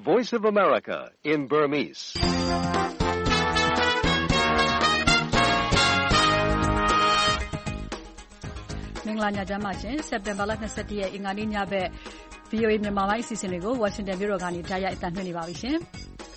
Voice of America in Burmese. ။မင်္ဂလာညချမ်းပါရှင်။ စက်တင်ဘာလ 21 ရက်အင်္ဂါနေ့ညဘက် VOA မြန်မာပိုင်းအစီအစဉ်တွေကို Washington မြို့တော်ကနေကြားရိုက်အသံလွှင့်နေပါပြီရှင်။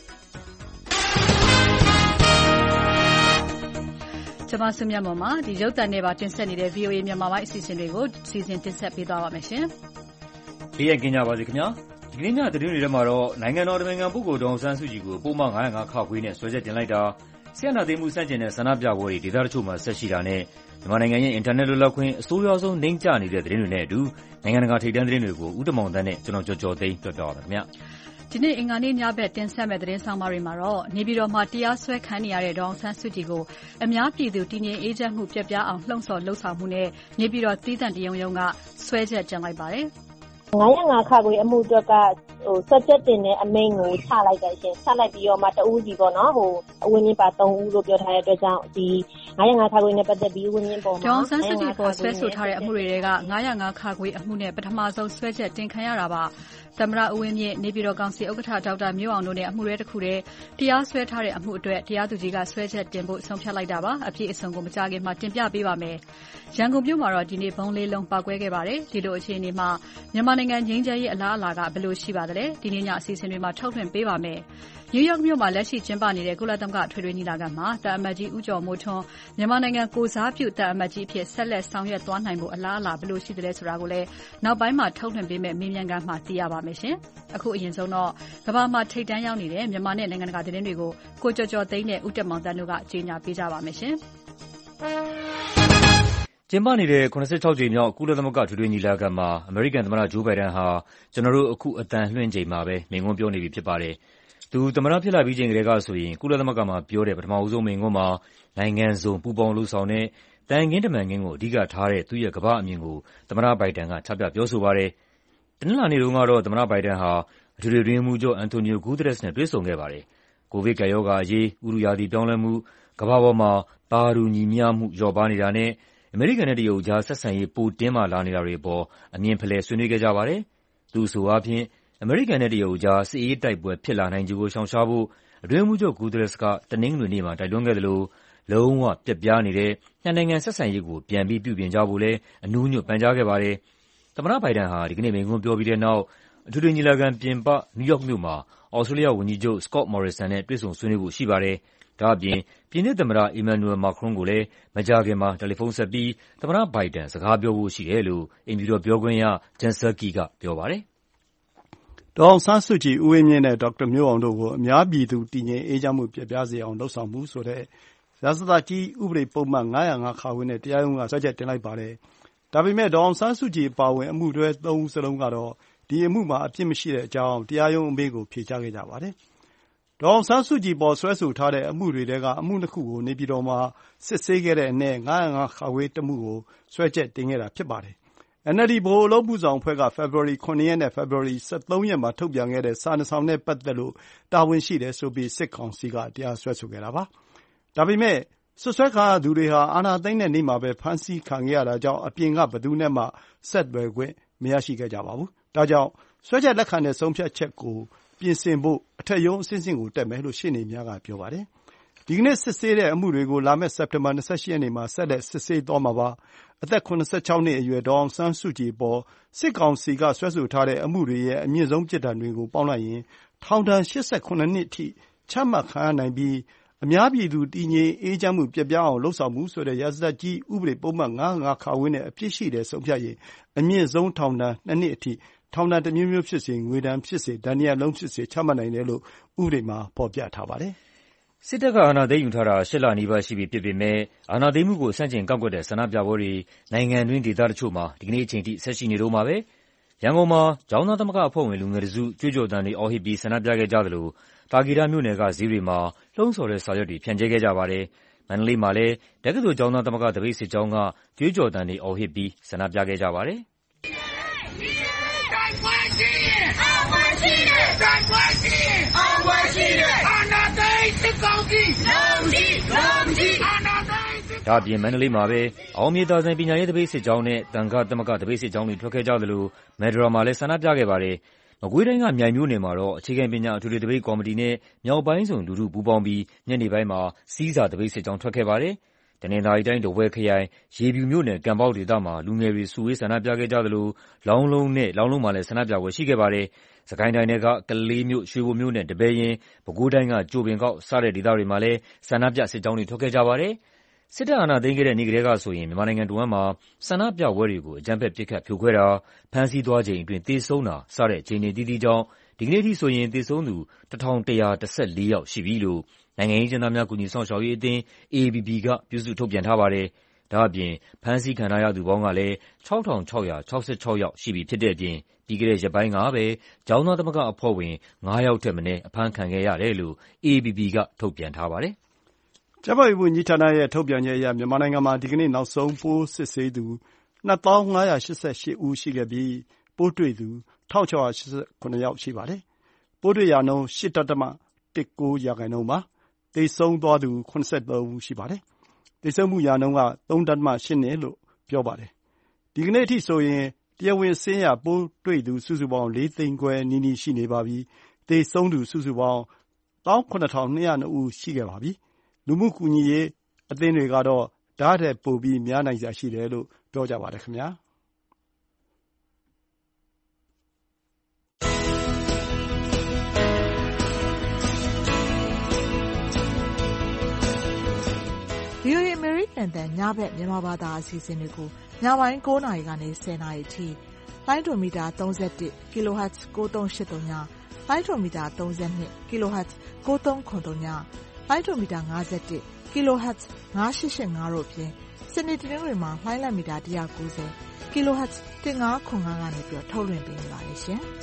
ကျွန်မဆုမြတ်မော်မှာဒီရုပ်သံနဲ့ပါတင်ဆက်နေတဲ့ VOA မြန်မာပိုင်းအစီအစဉ်တွေကိုစီစဉ်တင်ဆက်ပေးသွားပါမယ်ရှင်။ဒီရက်ကင်းကြပါစေခင်ဗျာ။ဒီကနေ့ညသတင်းတွေထဲမှာတော့နိုင်ငံတော်သမ္မတပုဂ္ဂိုလ်ဒေါ်အောင်ဆန်းစုကြည်ကိုပုံမှန်905ခခွေးနဲ့ဆွဲချက်တင်လိုက်တာ၊စစ်အာဏာသိမ်းမှုဆန့်ကျင်တဲ့ဆန္ဒပြပွဲတွေဒေသတချို့မှာဆက်ရှိတာနဲ့မြန်မာနိုင်ငံရဲ့အင်တာနက်လွတ်လပ်ခွင့်အဆိုးရွားဆုံးနှိမ့်ကျနေတဲ့သတင်းတွေနဲ့အတူနိုင်ငံတကာထိပ်တန်းသတင်းတွေကိုဦးတမောင်သန်းနဲ့ကျွန်တော်ကျော်ကျော်သိန်းပြောပြပါမယ်ခင်ဗျာ။ဒီနေ့အင်္ဂါနေ့ညဘက်တင်ဆက်မဲ့သတင်းဆောင်မတွေမှာတော့နေပြည်တော်မှာတရားစွဲခံနေရတဲ့ဒေါ်အောင်ဆန်းစုကြည်ကိုအများပြည်သူတည်ငြိမ်အေးချမ်းမှုပြတ်ပြားအောင်လှုံ့ဆော်လှုပ်ဆောင်မှုနဲ့နေပြည်တော်သီးသန့်တရုံရုံးကဆွဲချက်တင်လိုက်ပါတယ်။905ခခွေအမှုအတွက်ကဆွဲချက်တင်တဲ့အမိန့်ကိုချလိုက်တယ်ရှင်။ချလိုက်ပြီးတော့မှတဦးစီပေါ့နော်အဝင်းကြီးပါ3ဦးလို့ပြောထားတဲ့အတွက်ကြောင့်ဒီ905ခခွေနဲ့ပတ်သက်ပြီးဝင်းကြီးပေါ်မှာဒေါ်အောင်ဆန်းစုကြည်ပေါ်ဆွဲဆိုထားတဲ့အမှုတွေက905ခခွေအမှုနဲ့ပထမဆုံးဆွဲချက်တင်ခံရတာပါ။သမ္မတဦးဝင်းမြင့်နေပြည်တော်ကောင်စီဥက္ကဋ္ဌဒေါက်တာမျိုးအောင်တို့နဲ့အမှုရဲတစ်ခုတည်းတရားစွဲထားတဲ့အမှုအတွက်တရားသူကြီးကဆွဲချက်တင်ဖို့ဆုံးဖြတ်လိုက်တာပါ။အပြည့်အစုံကိုမကြခင်မှာတင်ပြပေးပါမယ်။ရန်ကုန်မြို့မှာတော့ဒီနေ့ဘုံလေးလုံးပောက်ကွဲခဲ့ပါတယ်။ဒီလိုအခြေအနေမှာမြန်မာနိုင်ငံငြိမ်းချမ်းရေးအလားအလာကဘယ်လိုရှိပါသလဲ။ဒီနေ့ညအစီအစဉ်တွေမှာထုတ်လွှင့်ပေးပါမယ်။နယူးယောက်မြို့မှာလက်ရှိကျင်းပနေတဲ့ကုလသမဂ္ဂထွေထွေညီလာခံမှာတာအမတ်ကြီးဦးကျော်မိုးထွန်းမြန်မာနိုင်ငံကိုစားပြုတာအမတ်ကြီးအဖြစ်ဆက်လက်ဆောင်ရွက်သွားနိုင်ဖို့အလားအလာဘယ်လိုရှိသလဲဆိုတာကိုလည်းနောက်ပိုင်းမှာထုတ်လွှင့်ပေးမယ့်မေးမြန်းခန်းမှာသိရပါမယ်ရှင်။အခုအရင်ဆုံးတော့ကမ္ဘာမှာထိပ်တန်းရောက်နေတဲ့မြန်မာနဲ့နိုင်ငံတကာသတင်းတွေကိုကိုကျော်ကျော်သိန်းနဲ့ဦးတက်မောင်တန်းတို့ကကြေညာပေးကြပါမယ်ရှင်။ကျင်းပနေတဲ့86ကြိမ်မြောက်ကုလသမဂ္ဂထွေထွေညီလာခံမှာအမေရိကန်သမ္မတဂျိုးဘိုင်ဒန်ဟာကျွန်တော်တို့အခုအသံလွှင့်ချိန်မှာပဲမိန့်ခွန်းပြောနေပြီဖြစ်ပါတယ်။သူသမ္မတဖြစ်လာပြီးချိန်ကတည်းကဆိုရင်ကုလသမဂ္ဂမှာပြောတဲ့ပထမဦးဆုံးမိန့်ခွန်းမှာနိုင်ငံစုံပူးပေါင်းလှုပ်ဆောင်တဲ့တန်ခင်းတမန်ခင်းကိုအဓိကထားတဲ့သူ့ရဲ့ကမ္ဘာအမြင်ကိုသမ္မတဘိုင်ဒန်ကချပြပြောဆိုပါတယ်။တနင်္လာနေ့တုန်းကတော့သမ္မတဘိုင်ဒန်ဟာအထွေထွေအတွင်းရေးမှူးချုပ်အန်တိုနီယိုဂူးသရက်စ်နဲ့တွေ့ဆုံခဲ့ပါတယ်။ကိုဗစ်ကပ်ရောဂါအရေး၊ဥတုရာသီပြောင်းလဲမှု၊ကမ္ဘာပေါ်မှာသာတူညီမျှမှုလျော့ပါးနေတာနဲ့အမေရိကန်နဲ့တရုတ်ကြားဆက်ဆံရေးပိုတင်းမာလာနေတာတွေအပေါ်အမြင်ဖလှယ်ဆွေးနွေးခဲ့ကြပါတယ်။သူ့အဆိုအားဖြင့်အမေရိကန်နဲ့တရုတ်ကြားစစ်အေးတိုက်ပွဲဖြစ်လာနိုင်ခြေကိုရှောင်ရှားဖို့အတွင်းရေးမှူးချုပ်ဂူးသရက်စ်ကတနင်္ဂနွေနေ့မှာတိုက်တွန်းခဲ့သလိုလုံးဝပျက်ပြားနေတဲ့နှစ်နိုင်ငံဆက်ဆံရေးကိုပြန်ပြီးပြုပြင်ကြဖို့လည်းအနူးညွတ်ပန်ကြားခဲ့ပါတယ်။သမ္မတဘိုင်ဒန်ဟာဒီကနေ့မိန့်ခွန်းပြောပြီးတဲ့နောက်အထွေထွေညီလာခံပြင်ပနယူးယောက်မြို့မှာသြစတြေးလျဝန်ကြီးချုပ် Scott Morrison နဲ့တွေ့ဆုံဆွေးနွေးဖို့ရှိပါတယ်။ဒါ့အပြင်ပြင်သစ်သမ္မတ Emmanuel Macron ကိုလည်းမကြာခင်မှာတယ်လီဖုန်းဆက်ပြီးသမ္မတဘိုင်ဒန်စကားပြောဖို့ရှိတယ်လို့အိမ်ဖြူတော်ပြောခွင့်ရ Jen Psaki ကပြောပါတယ်။ဒေါ်အောင်ဆန်းစုကြည်၊ဦးဝင်းမြင့်နဲ့ဒေါက်တာမျိုးအောင်တို့ကိုအများပြည်သူတည်ငြိမ်အေးချမ်းမှုပျက်ပြားစေအောင်လုပ်ဆောင်မှုဆိုတဲ့ရာဇသတ်ကြီးဥပဒေပုဒ်မ905ခနဲ့တရားရုံးကစွဲချက်တင်လိုက်ပါတယ်။ဒါပေမဲ့ဒေါ်အောင်ဆန်းစုကြည်အပါအဝင်အမှုတွဲ3ဦးစလုံးကတော့ဒီအမှုမှာအပြစ်မရှိတဲ့အကြောင်းတရားရုံးအမိန့်ကိုဖြေကြားခဲ့ကြပါတယ်။ဒေါ်အောင်ဆန်းစုကြည်ပေါ်စွဲဆိုထားတဲ့အမှုတွေထဲကအမှု2ခုကိုနေပြည်တော်မှာစစ်ဆေးခဲ့တဲ့အနက်905ခတမှုကိုစွဲချက်တင်ခဲ့တာဖြစ်ပါတယ်။ NLD ဗဟိုအလုပ်အမှုဆောင်အဖွဲ့ကဖေဖော်ဝါရီ7 ရက်နဲ့ဖေဖော်ဝါရီ13 ရက်မှာထုတ်ပြန်ခဲ့တဲ့စာနှစ်စောင်နဲ့ပတ်သက်လို့တာဝန်ရှိတယ်ဆိုပြီးစစ်ကောင်စီကတရားစွဲဆိုခဲ့တာပါ။ဒါပေမဲ့စွပ်စွဲခံရသူတွေဟာအာဏာသိမ်းတဲ့နေ့မှာပဲဖမ်းဆီးခံခဲ့ရတာကြောင့်အပြင်ကဘယ်သူနဲ့မှဆက်သွယ်ခွင့်မရရှိခဲ့ကြပါဘူး။ဒါကြောင့်စွဲချက်လက်ခံတဲ့ဆုံးဖြတ်ချက်ကိုပြင်ဆင်ဖို့အထက်ရုံးအဆင့်ဆင့်ကိုတက်မယ်လို့ရှေ့နေများကပြောပါတယ်။ဒီကနေ့စစ်ဆေးတဲ့အမှုတွေကိုလာမယ့်စက်တင်ဘာ28 ရက်နေ့မှာဆက်လက်စစ်ဆေးသွားမှာပါ။အသက်76နှစ်အရွယ်ဒေါ်အောင်ဆန်းစုကြည်အပေါ်စစ်ကောင်စီကစွဲဆိုထားတဲ့အမှုတွေရဲ့အမြင့်ဆုံးပြစ်ဒဏ်တွေကိုပေါင်းလိုက်ရင်ထောင်ဒဏ်88နှစ်အထိချမှတ်ခံရနိုင်ပြီးအများပြည်သူတည်ငြိမ်အေးချမ်းမှုပျက်ပြားအောင်လုပ်ဆောင်မှုဆိုတဲ့ရာဇသတ်ကြီးဥပဒေပုဒ်မ905ခနဲ့အပြစ်ရှိတယ်ဆုံးဖြတ်ရင်အမြင့်ဆုံးထောင်ဒဏ်2နှစ်အထိထောင်ဒဏ်တစ်မျိုးမျိုးဖြစ်စေငွေဒဏ်ဖြစ်စေဒဏ်ရာလုံးဖြစ်စေချမှတ်နိုင်တယ်လို့ဥပဒေမှာဖော်ပြထားပါတယ်။စစ်တပ်ကအာဏာသိမ်းယူထားတာ8 လနီးပါးရှိပြီဖြစ်ပေမဲ့အာဏာသိမ်းမှုကိုဆန့်ကျင်ကန့်ကွက်တဲ့ဆန္ဒပြပွဲတွေနိုင်ငံတွင်းဒေသတချို့မှာဒီကနေ့အချိန်ထိဆက်ရှိနေတုန်းပါပဲ။ရန်ကုန်မှာကျောင်းသားသမဂ္ဂအဖွဲ့ဝင်လူငယ်တစုကြွေးကြော်သံတွေအော်ဟစ်ပြီးဆန္ဒပြခဲ့ကြသလိုတာကီရမြို့နယ်ကဈေးတွေမှာလှုံ့ဆော်တဲ့စာရွက်တွေဖြန့်ကျဲခဲ့ကြပါတယ်။မန္တလေးမှာလည်းတက္ကသိုလ်ကျောင်းသားသမဂ္ဂသပိတ်စစ်ကြောင်းကကြွေးကြော်သံတွေအော်ဟစ်ပြီးဆန္ဒပြခဲ့ကြပါတယ်။ဒါ့အပြင်မန္တလေးမှာပဲအောင်မြေသာစံပညာရေးသပိတ်စစ်ကြောင်းနဲ့သံဃသမဂ္ဂသပိတ်စစ်ကြောင်းတွေထွက်ခဲ့ကြသလိုမယ်ဒရာမှာလည်းဆန္ဒပြခဲ့ပါတယ်မကွေးတိုင်းကမြိုင်မြို့နယ်မှာတော့အခြေခံပညာအထွေထွေသပိတ်ကော်မတီနဲ့မြောက်ပိုင်းစုံလူထုပူးပေါင်းပြီးညနေပိုင်းမှာစီးစာသပိတ်စစ်ကြောင်းထွက်ခဲ့ပါတယ်။တနင်္သာရီတိုင်းထားဝယ်ခရိုင်ရေဖြူမြို့နယ်ကံပေါက်ဒေသမှာလူငယ်တွေစုဝေးဆန္ဒပြခဲ့ကြသလိုလောင်းလုံးမှာလည်းဆန္ဒပြပွဲရှိခဲ့ပါတယ်။စစ်ကိုင်းတိုင်းထဲကကလေးမြို့၊ရွှေဘိုမြို့နဲ့ဒီပဲယင်း၊ပဲခူးတိုင်းကကြိုပင်ကောက်စတဲ့ဒေသတွေမှာလည်းဆန္ဒပြစစ်ကြောင်းတွေထွက်ခဲ့ကြပါတယ်။စစ်တပ်အာဏာသိမ်းခဲ့တဲ့နေ့ကတည်းကဆိုရင်မြန်မာနိုင်ငံတဝန်းမှာဆန္ဒပြပွဲတွေကိုအကြမ်းဖက်ပစ်ခတ်ဖြိုခွဲတာ၊ဖမ်းဆီးသွားချိန်အတွင်းသေဆုံးတာစတဲ့အခြေအနေအသီးသီးကြောင့်ဒီကနေ့အထိဆိုရင်သေဆုံးသူ 1,114 ယောက်ရှိပြီလို့နိုင်ငံရေးအကျဉ်းသားများကူညီစောင့်ရှောက်ရေးအသင်း AAPP ကပြုစုထုတ်ပြန်ထားပါတယ်။ဒါ့အပြင်ဖမ်းဆီးခံထားရသူပေါင်းကလည်း 6,666 ယောက်ရှိပြီဖြစ်တဲ့အပြင်ပြီးခဲ့တဲ့ရက်ပိုင်းကပဲကျောင်းသားသမဂ္ဂအဖွဲ့ဝင် 5 ယောက်ထက်မနည်းအဖမ်းခံခဲ့ရတယ်လို့ AAPP ကထုတ်ပြန်ထားပါတယ်။ကျန်းမာရေးဝန်ကြီးဌာနရဲ့ထုတ်ပြန်ချက်အရမြန်မာနိုင်ငံမှာဒီကနေ့နောက်ဆုံးပိုးစစ်ဆေးသူ 2,588 ဦးရှိခဲ့ပြီးပိုးတွေ့သူ 1,689 ယောက်ရှိပါတယ်။ပိုးတွေ့ရာနှုန်း 8.19% ပါ။သေဆုံးသွားသူ 73 ဦးရှိပါတယ်။သေဆုံးမှုရာနှုန်းက 3.82 လို့ပြောပါတယ်။ဒီကနေ့အထိဆိုရင်တရားဝင်စာရင်းအရပိုးတွေ့သူစုစုပေါင်း 4 သိန်းခွဲနီးနီးရှိနေပါပြီ။သေဆုံးသူစုစုပေါင်း 17,202 ဦးရှိခဲ့ပါပြီ။လူမှုကူညီရေးအသင်းတွေကတော့ဒါ့ထက်ပိုပြီးများနိုင်စရာရှိတယ်လို့ပြောကြပါတယ်ခင်ဗျာ။ VOA အမေရိကန်တန်ညဘက်မြန်မာဘာသာအစီအစဉ်တွေကိုညပိုင်း9 နာရီကနေ 10 နာရီအထိလိုင်းဒိုမီတာ31 kHz 9383ညလိုင်းဒိုမီတာ32 kHz 9393ညလိုင်းဒိုမီတာ51 kHz 9885တို့ဖြင့်စနေတနင်္ဂနွေမှာလိုင်းလမီတာ190 kHz 1505ကနေပြီးထုတ်လွှင့်ပေးနေပါတယ်ရှင်။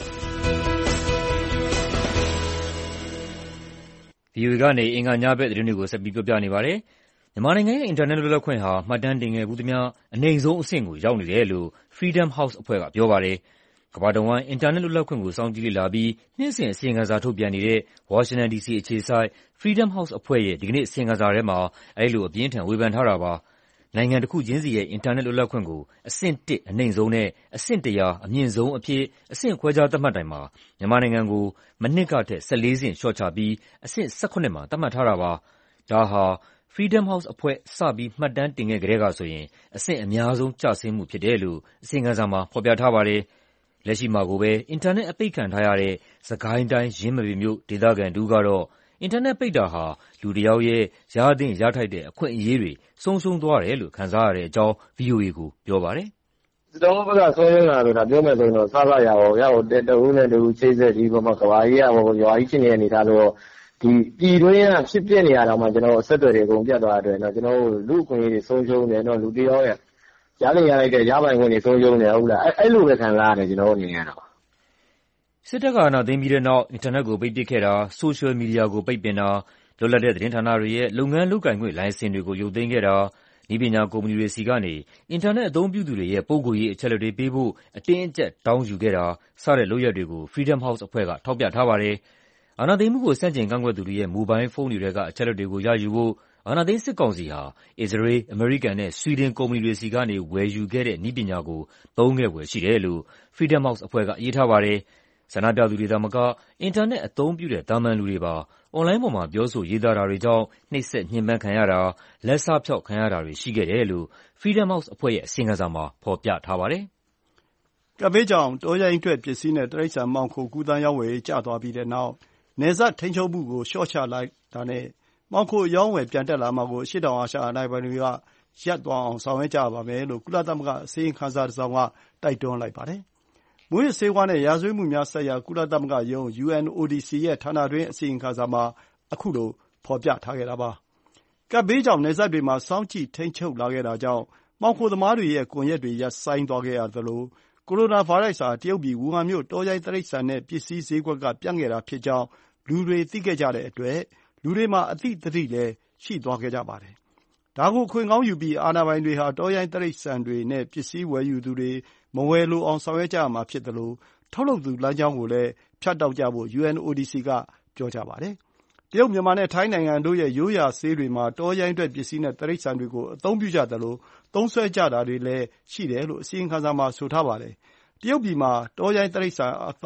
VOA ကနေအင်္ဂါညဘက်သတင်းတွေကိုဆက်ပြီးပြောပြနေပါတယ်။မြန်မာနိုင်ငံရဲ့အင်တာနက်လွတ်လပ်ခွင့်ဟာမှတ်တမ်းတင်ခဲ့ဖူးသမျှအနိမ့်ဆုံးအဆင့်ကိုရောက်နေတယ်လို့ Freedom House အဖွဲ့ကပြောပါတယ်။ကမ္ဘာတဝန်းအင်တာနက်လွတ်လပ်ခွင့်ကိုစောင့်ကြည့်လေ့လာပြီးနှစ်စဉ်အစီရင်ခံစာထုတ်ပြန်နေတဲ့ဝါရှင်တန် DC အခြေစိုက် Freedom House အဖွဲ့ရဲ့ဒီကနေ့အစီရင်ခံစာထဲမှာအဲဒီလိုအပြင်းအထန်ဝေဖန်ထားတာပါ။နိုင်ငံတစ်ခုချင်းစီရဲ့အင်တာနက်လွတ်လပ်ခွင့်ကိုအဆင့် 1အနိမ့်ဆုံးနဲ့အဆင့် 100အမြင့်ဆုံးအဖြစ်အဆင့်ခွဲခြားသတ်မှတ်တိုင်မှာမြန်မာနိုင်ငံကိုမနှစ်ကထက်14ဆင့်လျှော့ချပြီးအဆင့်18မှာသတ်မှတ်ထားတာပါ။ဒါဟာFreedom House အဖွဲ့စပြီးမှတ်တမ်းတင်ခဲ့ကတည်းကဆိုရင်အဆင့်အများဆုံးကျဆင်းမှုဖြစ်တယ်လို့အစီရင်ခံစာမှာဖော်ပြထားပါတယ်။လက်ရှိမှာကိုပဲအင်တာနက်အပိတ်ခံထားရတဲ့စစ်ကိုင်းတိုင်းယင်းမာပင်မြို့ဒေသခံတစ်ဦးကတော့အင်တာနက်ပိတ်တာဟာလူတစ်ယောက်ရဲ့ရသင့်ရထိုက်တဲ့အခွင့်အရေးတွေဆုံးရှုံးသွားတယ်လို့ခံစားရတဲ့အကြောင်း VOA ကိုပြောပါတယ်။ကျွန်တော်ဘက်ကဆွဲနေတာဆိုတာပြောမယ်ဆိုရင်တော့စရရအောင်တဦးနဲ့တဦးချိတ်ဆက်ပြီးတော့မှကဘာကြီးကရွာကြီးဖြစ်နေတဲ့အနေထားလို့ဒီပြည်တွင်းကဖြစ်ပြနေရတာမှကျွန်တော်အဆက်အသွယ်တွေအကုန်ပြတ်သွားတဲ့အတွက်ကျွန်တော်လူအခွင့်အရေးတွေဆုံးရှုံးတယ်တော့လူတစ်ယောက်ရဲ့ရလင်ရလိုက်တဲ့ရပိုင်ခွင့်တွေဆုံးရှုံးတယ်ဟုတ်လားအဲ့လိုပဲခံစားရတယ်ကျွန်တော်အနေနဲ့တော့စစ်တပ်ကအာဏာသိမ်းပြီးတဲ့နောက်အင်တာနက်ကိုပိတ်ပစ်ခဲ့တာဆိုရှယ်မီဒီယာကိုပိတ်ပင်တာလွတ်လပ်တဲ့သတင်းဌာနတွေရဲ့လုပ်ငန်းလုပ်ကိုင်ခွင့်လိုင်စင်တွေကိုရုပ်သိမ်းခဲ့တာနည်းပညာကုမ္ပဏီတွေဆီကနေအင်တာနက်အသုံးပြုသူတွေရဲ့ပုဂ္ဂိုလ်ရေးအချက်အလက်တွေပေးဖို့အတင်းအကျပ်တောင်းယူခဲ့တာစတဲ့လုပ်ရပ်တွေကို Freedom House အဖွဲ့ကထောက်ပြထားပါတယ်။အာဏာသိမ်းမှုကိုဆန့်ကျင်ကန့်ကွက်သူတွေရဲ့မိုဘိုင်းဖုန်းတွေထဲကအချက်အလက်တွေကိုရယူဖို့အာဏာသိမ်းစစ်ကောင်စီဟာအစ္စရေး၊အမေရိကန်နဲ့ဆွီဒင်ကုမ္ပဏီတွေဆီကနေဝယ်ယူခဲ့တဲ့နည်းပညာကိုသုံးခဲ့ဖွယ်ရှိတယ်လို့ Freedom House အဖွဲ့ကရေးထားပါတယ်။ဆန္ဒပြသူတွေသာမကအင်တာနက်အသုံးပြုတဲ့သာမန်လူတွေပါအွန်လိုင်းပေါ်မှာပြောဆိုရေးသားတာတွေကြောင့်နှိပ်စက်ညှဉ်းပန်းခံရတာ၊လက်စဖျောက်ခံရတာတွေရှိခဲ့တယ်လို့ Freedom House အဖွဲ့ရဲ့အစီရင်ခံစာမှာဖော်ပြထားပါတယ်။ကပ်ဘေးကြောင့်တောရိုင်းထွက်ပစ္စည်းနဲ့တိရစ္ဆာန်မှောင်ခိုကူးသန်းရောင်းဝယ်ရေးကျသွားပြီးတဲ့နောက်နယ်စပ်ထိန်းချုပ်မှုကိုလျှော့ချလိုက်တာနဲ့မှောင်ခိုအရောင်းအဝယ်ပြန်တက်လာမှာကိုအရှေ့တောင်အာရှနိုင်ငံတွေကရပ်သွားအောင်ဆောင်ရွက်ကြရပါမယ်လို့ကုလသမဂ္ဂအစီရင်ခံစာတစ်စောင်ကတိုက်တွန်းလိုက်ပါတယ်။မူးယစ်ဆေးဝါးနဲ့ရာဇဝတ်မှုများဆိုင်ရာကုလသမဂ္ဂရုံး UNODC ရဲ့ဌာနတွင်းအစီရင်ခံစာမှာအခုလိုဖော်ပြထားခဲ့တာပါ။ကပ်ဘေးကြောင့်နယ်စပ်တွေမှာစောင့်ကြည့်ထိန်းချုပ်လာခဲ့တာကြောင့်မှောင်ခိုသမားတွေရဲ့ကွန်ရက်တွေရပ်ဆိုင်းသွားခဲ့ရသလိုကိုရိုနာဗိုင်းရပ်စ်ဟာတရုတ်ပြည်ဝူဟန်မြို့တောရိုင်းတိရစ္ဆာန်နဲ့ပစ္စည်းဈေးကွက်ကပြန့်ခဲ့တာဖြစ်ကြောင်းလူတွေသိခဲ့ကြတဲ့အတွက်လူတွေမှာအသိသတိလည်းရှိသွားခဲ့ကြပါတယ်။ဒါကိုအခွင့်ကောင်းယူပြီးအာဏာပိုင်တွေဟာတောရိုင်းတိရစ္ဆာန်တွေနဲ့ပစ္စည်းဝယ်ယူသူတွေမဝယ်လိုအောင်ဆောင်ရွက်ကြရမှာဖြစ်သလိုထုတ်လုပ်သူလမ်းကြောင်းကိုလည်းဖြတ်တောက်ကြဖို့ UNODC ကပြောကြားပါတယ်။တရုတ်၊မြန်မာနဲ့ထိုင်းနိုင်ငံတို့ရဲ့ရိုးရာဆေးတွေမှာတောရိုင်းထွက်ပစ္စည်းနဲ့တိရစ္ဆာန်တွေကိုအသုံးပြုကြသလိုသုံးစွဲကြတာတွေလည်းရှိတယ်လို့အစီရင်ခံစာမှာဆိုထားပါတယ်။တရုတ်ပြည်မှာတောရိုင်းတိရစ္ဆာန်အသား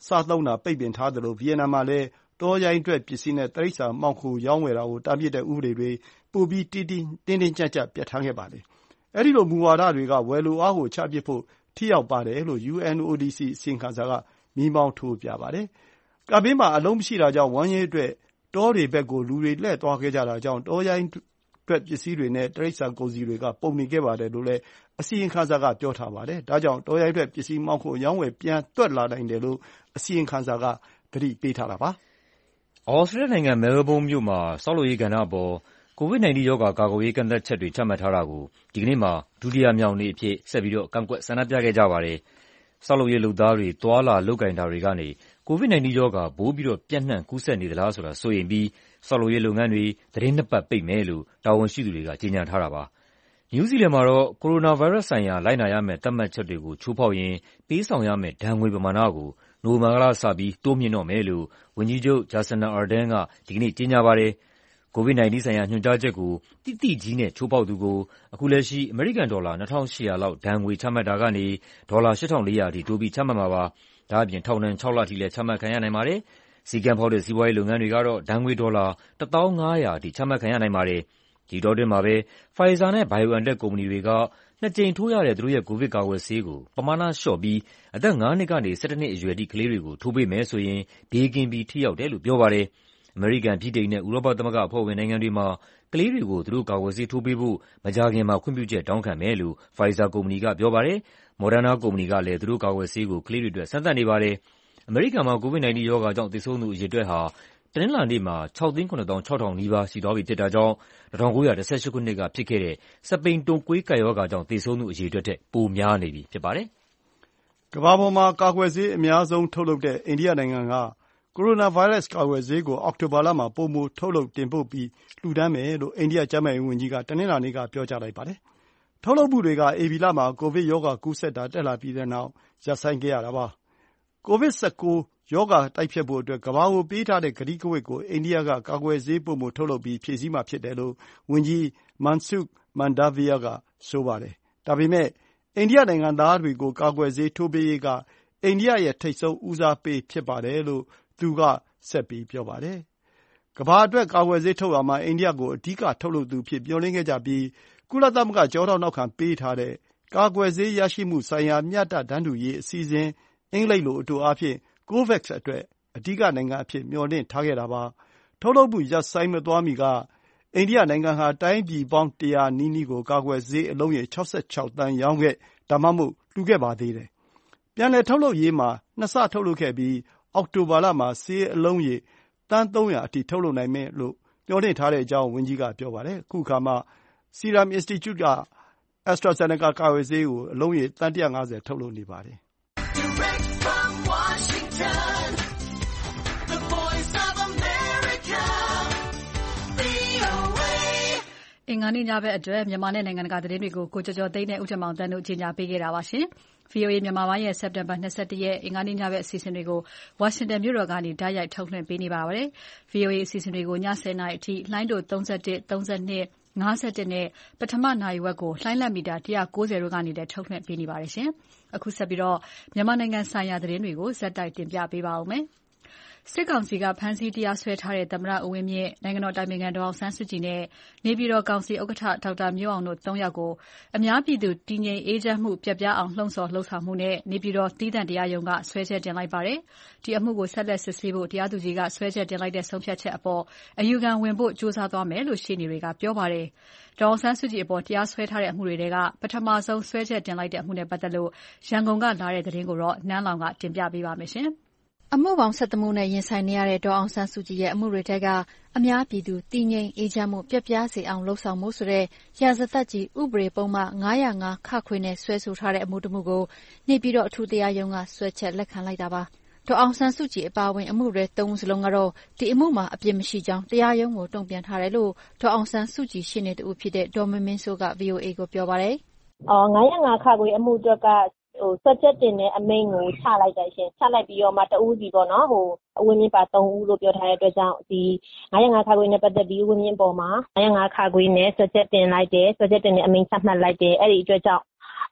စားသုံးတာပိတ်ပင်ထားသလိုဗီယက်နမ်မှာလည်းတောရိုင်းထွက်ပစ္စည်းနဲ့တိရစ္ဆာန်မှောင်ခိုရောင်းဝယ်တာကိုတားမြစ်တဲ့ဥပဒေတွေပိုပြီးတင်းကြပ်ပြဋ္ဌာန်းခဲ့ပါတယ်။အဲဒီလိုမူဝါဒတွေကဝယ်လိုအားကိုချပစ်ဖို့ထိရောက်ပါတယ်လို့ UNODC အစီရင်ခံစာကမီးမောင်းထိုးပြပါတယ်။ကပ်ဘေးမှာအလုပ်မရှိတာကြောင့်ဝမ်းရေးအတွက်တောတွေဘက်ကိုလူတွေလှည့်သွားခဲ့ကြတာကြောင့်တောရိုင်းထွက်ပစ္စည်းတွေနဲ့တိရစ္ဆာန်ကုန်စည်တွေကပုံနေခဲ့ပါတယ်လို့လည်းအစီရင်ခံစာကပြောထားပါတယ်။ဒါကြောင့်တောရိုင်းထွက်ပစ္စည်းမှောင်ခိုရောင်းဝယ်ပြန်သွက်လာနိုင်တယ်လို့အစီရင်ခံစာကသတိပေးထားတာပါ။ဩစတြေးလျနိုင်ငံမဲလ်ဘုန်းမြို့မှာဆောက်လုပ်ရေးကဏ္ဍအပေါ် COVID-19 ရောဂါကာကွယ်ရေးကန့်သတ်ချက်တွေချမှတ်ထားတာကိုဒီကနေ့မှာဒုတိယမြောက်နေ့အဖြစ်ဆက်ပြီးကန့်ကွက်ဆန္ဒပြခဲ့ကြပါတယ်။ဆောက်လုပ်ရေးလုပ်သားတွေသွားလာလုပ်ကိုင်တာတွေကနေ COVID-19 ရောဂါပိုပြီးပျံ့နှံ့ကူးစက်နေသလားဆိုတာစိုးရိမ်ပြီးဆောက်လုပ်ရေးလုပ်ငန်းတွေသီတင်း 2 ပတ်ပိတ်မယ်လို့တာဝန်ရှိသူတွေကကြေညာထားတာပါ။နယူးဇီလန်မှာတော့ကိုရိုနာဗိုင်းရပ်စ်ဆိုင်ရာလိုက်နာရမယ့်သတ်မှတ်ချက်တွေကိုချိုးဖောက်ရင်ပေးဆောင်ရမယ့်ဒဏ်ငွေပမာဏကိုနိုဝင်ဘာလကစပြီးတိုးမြှင့်တော့မယ်လို့ဝန်ကြီးချုပ် Jacinda Ardern ကဒီကနေ့ကြေညာပါတယ်။ COVID-19 ဆိုင်ရာညွှန်ကြားချက်ကိုသိသိကြီးနဲ့ချိုးဖောက်သူကိုအခုလက်ရှိအမေရိကန်ဒေါ်လာ $2,800 လောက်ဒဏ်ငွေချမှတ်တာကနေဒေါ်လာ $8,400 အထိတိုးပြီးချမှတ်မှာပါ။ဒါ့အပြင်ထောင်ဒဏ် 6 လထိလည်းချမှတ်ခံရနိုင်ပါတယ်။စည်းကမ်းဖောက်တဲ့စီးပွားရေးလုပ်ငန်းတွေကတော့ဒဏ်ငွေဒေါ်လာ $1,500 အထိချမှတ်ခံရနိုင်ပါတယ်။ဒီအတောအတွင်းမှာပဲ Pfizer နဲ့ BioNTech ကုမ္ပဏီတွေက2 ကြိမ်ထိုးရတဲ့သူတို့ရဲ့ကိုဗစ်ကာကွယ်ဆေးကိုပမာဏလျှော့ပြီးအသက် 5 နှစ်ကနေ 17 နှစ်အရွယ်ထိကလေးတွေကိုထိုးပေးမယ်ဆိုရင်ဘေးကင်းပြီးထိရောက်တယ်လို့ပြောပါတယ်။အမေရိကန်၊ဗြိတိန်နဲ့ဥရောပသမဂ္ဂအဖွဲ့ဝင်နိုင်ငံတွေမှာကလေးတွေကိုသူတို့ကာကွယ်ဆေးထိုးပေးဖို့မကြာခင်မှာခွင့်ပြုချက်တောင်းခံမယ်လို့ Pfizer ကုမ္ပဏီကပြောပါတယ်။ Moderna ကုမ္ပဏီကလည်းသူတို့ကာကွယ်ဆေးကိုကလေးတွေအတွက်စမ်းသပ်နေပါတယ်။အမေရိကန်မှာ COVID-19 ရောဂါကြောင့်သေဆုံးသူအရေအတွက်ဟာတနင်္လာနေ့မှာ 6,760,000 နီးပါးရှိသွားပြီဖြစ်တာကြောင့်1918 ခုနှစ်ကဖြစ်ခဲ့တဲ့စပိန်တုပ်ကွေးကပ်ရောဂါကြောင့်သေဆုံးသူအရေအတွက်ထက်ပိုများနေပြီဖြစ်ပါတယ်။ကမ္ဘာပေါ်မှာကာကွယ်ဆေးအများဆုံးထုတ်လုပ်တဲ့အိန္ဒိယနိုင်ငံကကိုရိုနာဗိုင်းရပ်စ်ကာကွယ်ဆေးကိုအောက်တိုဘာလမှာပိုမိုထုတ်လုပ်တင်ပို့ပြီးလှူဒါန်းမယ်လို့အိန္ဒိယကျန်းမာရေးဝန်ကြီးကတနင်္လာနေ့ကပြောကြားလိုက်ပါတယ်။ထုတ်လုပ်မှုတွေကဧပြီလမှာကိုဗစ်ရောဂါကူးစက်တာတက်လာပြီးတဲ့နောက်ရပ်ဆိုင်းခဲ့ရတာပါ။ကိုဗစ် -19 ရောဂါတိုက်ဖျက်ဖို့အတွက်ကမ္ဘာကိုပေးထားတဲ့ကတိကဝတ်ကိုအိန္ဒိယကကာကွယ်ဆေးပိုမိုထုတ်လုပ်ပြီးဖြည့်ဆည်းမှာဖြစ်တယ်လို့ဝန်ကြီး Mansukh Mandaviya ကဆိုပါတယ်။ဒါပေမဲ့အိန္ဒိယနိုင်ငံသားတွေကိုကာကွယ်ဆေးထိုးပေးရေးကအိန္ဒိယရဲ့ထိပ်ဆုံးဦးစားပေးဖြစ်ပါတယ်လို့သူကဆက်ပြီးပြောပါတယ်။ကမ္ဘာအတွက်ကာကွယ်ဆေးထုတ်ရာမှာအိန္ဒိယကိုအဓိကထုတ်လုပ်သူအဖြစ်မျှော်လင့်ခဲ့ကြပြီးကုလသမဂ္ဂကျောထောက်နောက်ခံပေးထားတဲ့ကာကွယ်ဆေးရရှိမှုဆိုင်ရာမျှတတန်းတူရေးအစီအစဉ်အင်္ဂလိပ်လိုအတိုအားဖြင့် COVAX အတွက်အဓိကနိုင်ငံအဖြစ်မျှော်လင့်ထားခဲ့တာပါ။ထုတ်လုပ်မှုရပ်ဆိုင်းမသွားမီကအိန္ဒိယနိုင်ငံဟာတိုင်းပြည်ပေါင်း100နီးနီးကိုကာကွယ်ဆေးအလုံးရေ66 သန်းရောင်းခဲ့ဒါမှမဟုတ်လှူခဲ့ပါသေးတယ်။ပြန်လည်ထုတ်လုပ်ရေးမှာ2 ဆထုတ်လုပ်ခဲ့ပြီးအောက်တိုဘာလမှာဆေးအလုံးရေသန်း 300 အထိထုတ်လုပ်နိုင်မယ်လို့မျှော်လင့်ထားတဲ့အကြောင်းဝန်ကြီးကပြောပါတယ်။အခုအခါမှာ Serum Institute က AstraZeneca ကာကွယ်ဆေးကိုအလုံးရေသန်း 150 ထုတ်လုပ်နေပါတယ်။အင်္ဂါနေ့ညဘက်အတွက်မြန်မာနဲ့နိုင်ငံတကာသတင်းတွေကိုကိုကျော်ကျော်သိန်းနဲ့ဦးတင်မောင်သန်းတို့ကြီးညာပေးခဲ့တာပါရှင်။ VOA မြန်မာပိုင်းရဲ့စက်တင်ဘာ21ရက်အင်္ဂါနေ့ညဘက်အစီအစဉ်တွေကိုဝါရှင်တန်မြို့တော်ကနေတိုက်ရိုက်ထုတ်လွှင့်ပေးနေပါပါတယ်။ VOA အစီအစဉ်တွေကိုည10:00နာရီအထိလိုင်းတို31 32 51နဲ့ပထမနာရီဝက်ကိုလှိုင်းလက်မီတာ190တို့ကနေလည်းထုတ်လွှင့်ပေးနေပါတယ်ရှင်။အခုဆက်ပြီးမြန်မာနိုင်ငံဆိုင်ရာသတင်းတွေကိုဇက်တိုက်တင်ပြပေးပါဦးမယ်။စစ်ကောင်စီကဖမ်းဆီးတရားစွဲထားတဲ့သမ္မတဦးဝင်းမြင့်၊နိုင်ငံတော်အတိုင်ပင်ခံဒေါ်အောင်ဆန်းစုကြည်နဲ့နေပြည်တော်ကောင်စီဥက္ကဋ္ဌဒေါက်တာမျိုးအောင်တို့3ယောက်ကိုအများပြည်သူတည်ငြိမ်အေးချမ်းမှုပျက်ပြားအောင်လှုံ့ဆော်လုပ်ဆောင်မှုနဲ့နေပြည်တော်သီးသန့်တရားရုံးကစွဲချက်တင်လိုက်ပါတယ်။ဒီအမှုကိုဆက်လက်စစ်ဆေးဖို့တရားသူကြီးကစွဲချက်တင်လိုက်တဲ့ဆုံးဖြတ်ချက်အပေါ်အယူခံဝင်ဖို့ကြိုးစားသွားမယ်လို့ရှေ့နေတွေကပြောပါတယ်။ဒေါ်အောင်ဆန်းစုကြည်အပေါ်တရားစွဲထားတဲ့အမှုတွေထဲကပထမဆုံးစွဲချက်တင်လိုက်တဲ့အမှုနဲ့ပတ်သက်လို့ရန်ကုန်ကလာတဲ့သတင်းကိုနန်းလောင်ဝ်ကတင်ပြပေးပါမယ်။အမှုပေါင်း17မှုနဲ့ရင်ဆိုင်နေရတဲ့ဒေါ်အောင်ဆန်းစုကြည်ရဲ့အမှုတွေထဲကအများပြည်သူတည်ငြိမ်အေးချမ်းမှုပျက်ပြားစေအောင်လှုံ့ဆော်မှုဆိုတဲ့ရာဇသတ်ကြီးဥပဒေပုံမှန်905ခခွေနဲ့ဆွဲဆိုထားတဲ့အမှုတစ်မှုကိုနေပြည်တော်အထူးတရားရုံးကဆွဲချက်လက်ခံလိုက်တာပါ။ဒေါ်အောင်ဆန်းစုကြည်အပါအဝင်အမှုတွေ3ဦးစလုံးကတော့ဒီအမှုမှာအပြစ်မရှိကြောင်းတရားရုံးကိုတုံ့ပြန်ထားတယ်လို့ဒေါ်အောင်ဆန်းစုကြည်ရှေ့နေတူဖြစ်တဲ့ဒေါ်မင်းမင်းစိုးက VOA ကိုပြောပါတယ်။905ခခွေအမှုအတွက်ကစွဲချက်တင်တဲ့အမိန့်ကိုချလိုက်တယ်ရှင်။ချလိုက်ပြီးတော့မှတဦးစီပေါ့နော်အဝင်းမြင့်ပါ3ဦးလို့ပြောထားတဲ့အတွက်ကြောင့်ဒီ905ခခွေနဲ့ပတ်သက်ပြီးဝင်းမြင့်ပေါ်မှာ905ခခွေနဲ့စွဲချက်တင်လိုက်တယ်။စွဲချက်တင်တဲ့အမိန့်ချမှတ်လိုက်တယ်။အဲ့ဒီအတွက်ကြောင့်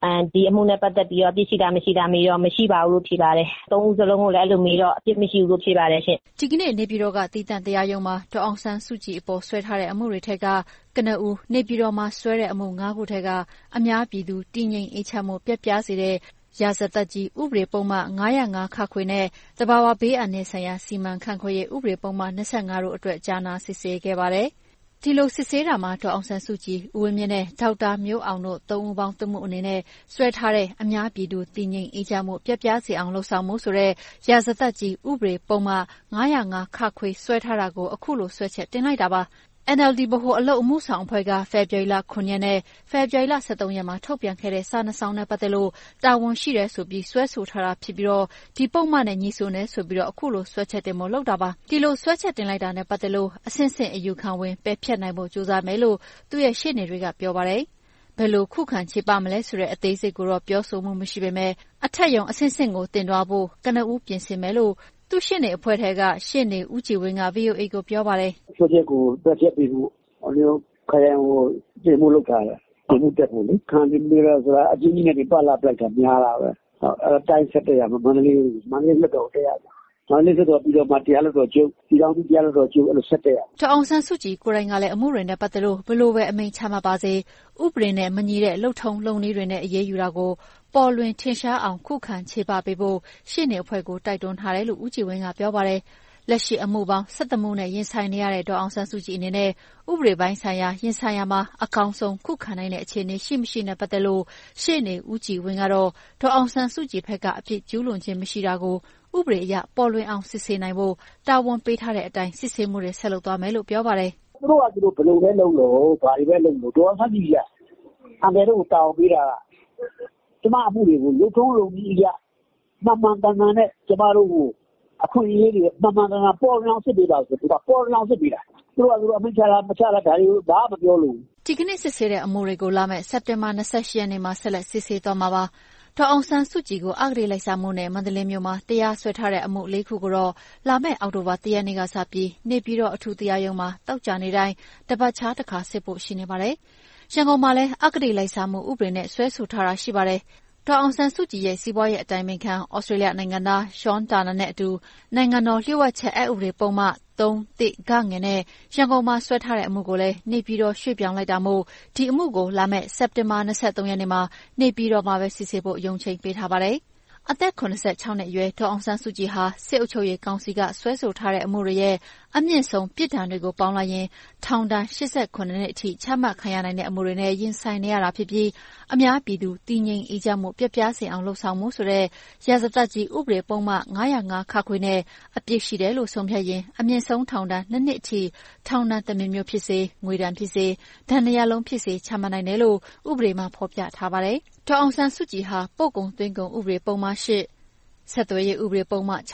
ဒီအမှုနဲ့ပတ်သက်ပြီးတော့အပြစ်ရှိတာမရှိတာမေးတော့မရှိပါဘူးလို့ဖြေပါတယ်။၃ဦးစလုံးကိုလည်းအဲ့လိုမေးတော့အပြစ်မရှိဘူးလို့ဖြေပါတယ်ရှင်။ဒီကနေ့နေပြည်တော်ကတည်တံ့တရားရုံးမှာဒေါ်အောင်ဆန်းစုကြည်အပေါ်ဆွဲထားတဲ့အမှုတွေထက်ကကနဦးနေပြည်တော်မှာဆွဲတဲ့အမှု၅ခုထက်ကအများပြည်သူတည်ငြိမ်အေးချမ်းမှုပျက်ပြားစေတဲ့ရာဇသတ်ကြီးဥပဒေပုံမှန်905ခခွေနဲ့တဘာဝဘေးအန္တရာယ်ဆိုင်ရာစီမံခန့်ခွဲရေးဥပဒေပုံမှန်25တို့အတွက်ကြားနာစစ်ဆေးခဲ့ပါတယ်။ဒီလိုစစ်ဆေးတာမှာဒေါ်အောင်ဆန်းစုကြည်ဦးဝင်းမြင့်နဲ့ဒေါက်တာမျိုးအောင်တို့3ဦးပေါင်းတမှုအနေနဲ့ဆွဲထားတဲ့အများပြည်သူတည်ငြိမ်အေးချမ်းမှုပျက်ပြားစေအောင်လှုံ့ဆော်မှုဆိုတဲ့ရာဇသတ်ကြီးဥပဒေပုံမှန်905ခခွေဆွဲထားတာကိုအခုလိုဆွဲချက်တင်လိုက်တာပါ။ NLD ဗဟိုအလုပ်အမှုဆောင်အဖွဲ့ကဖေဖော်ဝါရီလ9ရက်နဲ့ဖေဖော်ဝါရီလ13ရက်မှာထုတ်ပြန်ခဲ့တဲ့စာနှစ်စောင်နဲ့ပတ်သက်လို့တာဝန်ရှိတယ်ဆိုပြီးဆွဲဆိုထားတာဖြစ်ပြီးဒီပုံမှန်နဲ့ညီစွန်းတယ်ဆိုပြီးအခုလိုဆွဲချက်တင်ဖို့လုပ်တာပါ။ဒီလိုဆွဲချက်တင်လိုက်တာနဲ့ပတ်သက်လို့အဆင့်ဆင့်အယူခံဝင်ပယ်ဖျက်နိုင်ဖို့ကြိုးစားမယ်လို့သူ့ရဲ့ရှေ့နေတွေကပြောပါတယ်။ဘယ်လိုခုခံချေပမလဲဆိုတဲ့အသေးစိတ်ကိုတော့ပြောဆိုမှုမရှိပေမဲ့အထက်ရုံအဆင့်ဆင့်ကိုတင်သွားဖို့ကနဦးပြင်ဆင်မယ်လို့သူ့ရှေ့နေအဖွဲ့ထဲကရှေ့နေဦးကြည်ဝင်းက VOA ကိုပြောပါတယ်။ဆွဲချက်ကိုပယ်ဖျက်ပြီးဖို့ခရိုင်ကိုတင်မှုလုပ်ထားတယ်။တင်မှုတက်ဖို့လေခံပြီးပြီးတော့ဆိုတာအချင်းကြီးနဲ့ဒီပတ်လာပလိုက်တာများတာပဲ။အဲ့တိုင်းဆက်တက်ရမှာမန္တလေးလွတ်တော်တက်ရမှာ။မန္တလေးလွတ်တော်ပြီးတော့မှတရားလွတ်တော်ချုပ်ပြည်တော်စုတရားလွတ်တော်ချုပ်အဲ့လိုဆက်တက်ရ။ဒေါ်အောင်ဆန်းစုကြည်ကိုယ်တိုင်ကလည်းအမှုတွေနဲ့ပတ်သက်လို့ဘယ်လိုပဲအမိန့်ချမှတ်ပါစေဥပဒေနဲ့မညီတဲ့လုပ်ထုံလုပ်နည်းတွေနဲ့အရေးယူတာကိုပေါ်လွင်ထင်ရှားအောင်ခုခံချေပပေးဖို့ရှေ့နေအဖွဲ့ကိုတိုက်တွန်းထားတယ်လို့ဦးကြည်ဝင်းကပြောပါတယ်။လက်ရှိအမှုပေါင်း17မှုနဲ့ရင်ဆိုင်နေရတဲ့ဒေါ်အောင်ဆန်းစုကြည်အနေနဲ့ဥပဒေပိုင်းဆိုင်ရာရင်ဆိုင်ရာမှာအကောင်းဆုံးခုခံနိုင်တဲ့အခြေအနေရှိမရှိနဲ့ပတ်သက်လို့ရှေ့နေဦးကြည်ဝင်းကတော့ဒေါ်အောင်ဆန်းစုကြည်ဘက်ကအပြစ်ကျူးလွန်ခြင်းမရှိတာကိုဥပဒေအရပေါ်လွင်အောင်စစ်ဆေးနိုင်ဖို့တာဝန်ပေးထားတဲ့အတိုင်းစစ်ဆေးမှုတွေဆက်လုပ်သွားမယ်လို့ပြောပါတယ်။သူတို့ကဘယ်လိုပဲလုပ်လို့ဘာတွေပဲလုပ်လို့ဒေါ်အောင်ဆန်းစုကြည်ကအန်တယ်တို့တာဝန်ပေးတာကကျမအမှုတွေကိုလုံထုံးလုံနည်းအရမှန်မှန်ကန်ကန်နဲ့ကျမတို့ကိုအခွင့်အရေးတွေမှန်မှန်ကန်ကန်ပေါ်လောင်စစ်ပေးပါဆိုတော့ပေါ်လောင်စစ်ပေးတာသူတို့အမိန့်ချတာမချတာဒါတွေဘာမှမပြောလို့ဒီကနေ့စစ်ဆေးတဲ့အမှုတွေကိုလာမယ့်စက်တင်ဘာ28ရက်နေ့မှာဆက်လက်စစ်ဆေးသွားမှာပါဒေါ်အောင်ဆန်းစုကြည်ကိုအဂတိလိုက်စားမှုနဲ့မန္တလေးမြို့မှာတရားစွဲထားတဲ့အမှု၄ခုကိုတော့လာမယ့်အောက်တိုဘာ1ရက်နေ့ကစပြီးနေပြည်တော်အထူးတရားရုံးမှာတောက်ကြနေတိုင်းတပတ်ခြားတစ်ခါစစ်ဖို့ရှိနေပါတယ်ရန်ကုန်မှာလည်းအဂတိလိုက်စားမှုဥပဒေနဲ့ဆွဲဆိုထားတာရှိပါတယ်ဒေါ်အောင်ဆန်းစုကြည်ရဲ့စီးပွားရေးအတိုင်ပင်ခံဩစတြေးလျနိုင်ငံသားရှွန်တာနာနဲ့အတူနိုင်ငံတော်လျှို့ဝှက်ချက်အက်ဥပဒေပုံမှန်3(ဂ) နဲ့ရန်ကုန်မှာဆွဲထားတဲ့အမှုကိုလည်းနေပြည်တော်ရွှေ့ပြောင်းလိုက်တာမို့ဒီအမှုကိုလာမယ့်စက်တင်ဘာ23ရက်နေ့မှာနေပြည်တော်မှာပဲစစ်ဆေးဖို့ရုံးချိန်ပေးထားပါတယ်။အသက်76နှစ်အရွယ်ဒေါ်အောင်ဆန်းစုကြည်ဟာစစ်အုပ်ချုပ်ရေးကောင်စီကဆွဲဆိုထားတဲ့အမှုတွေရဲ့အမြင့်ဆုံးပြစ်ဒဏ်တွေကိုပေါင်းလိုက်ရင်ထောင်ဒဏ်89နှစ်အထိချမှတ်ခံရနိုင်တဲ့အမှုတွေနဲ့ရင်ဆိုင်နေရတာဖြစ်ပြီးအများပြည်သူတည်ငြိမ်အေးချမ်းမှုပျက်ပြားစေအောင်လှုံ့ဆော်မှုဆိုတဲ့ရာဇသတ်ကြီးဥပဒေပုံမှန်905ခခွေနဲ့အပြစ်ရှိတယ်လို့ဆုံးဖြတ်ရင်အမြင့်ဆုံးထောင်ဒဏ်2နှစ်အထိထောင်ဒဏ်တစ်မျိုးဖြစ်စေငွေဒဏ်ဖြစ်စေဒဏ်200လုံးဖြစ်စေချမှတ်နိုင်တယ်လို့ဥပဒေမှာဖော်ပြထားပါတယ်။ဒေါ်အောင်ဆန်းစုကြည်ဟာပို့ကုန်သွင်းကုန်ဥပဒေပုံမှန်8ဆက်သွယ်ရေးဥပဒေပုံမှန်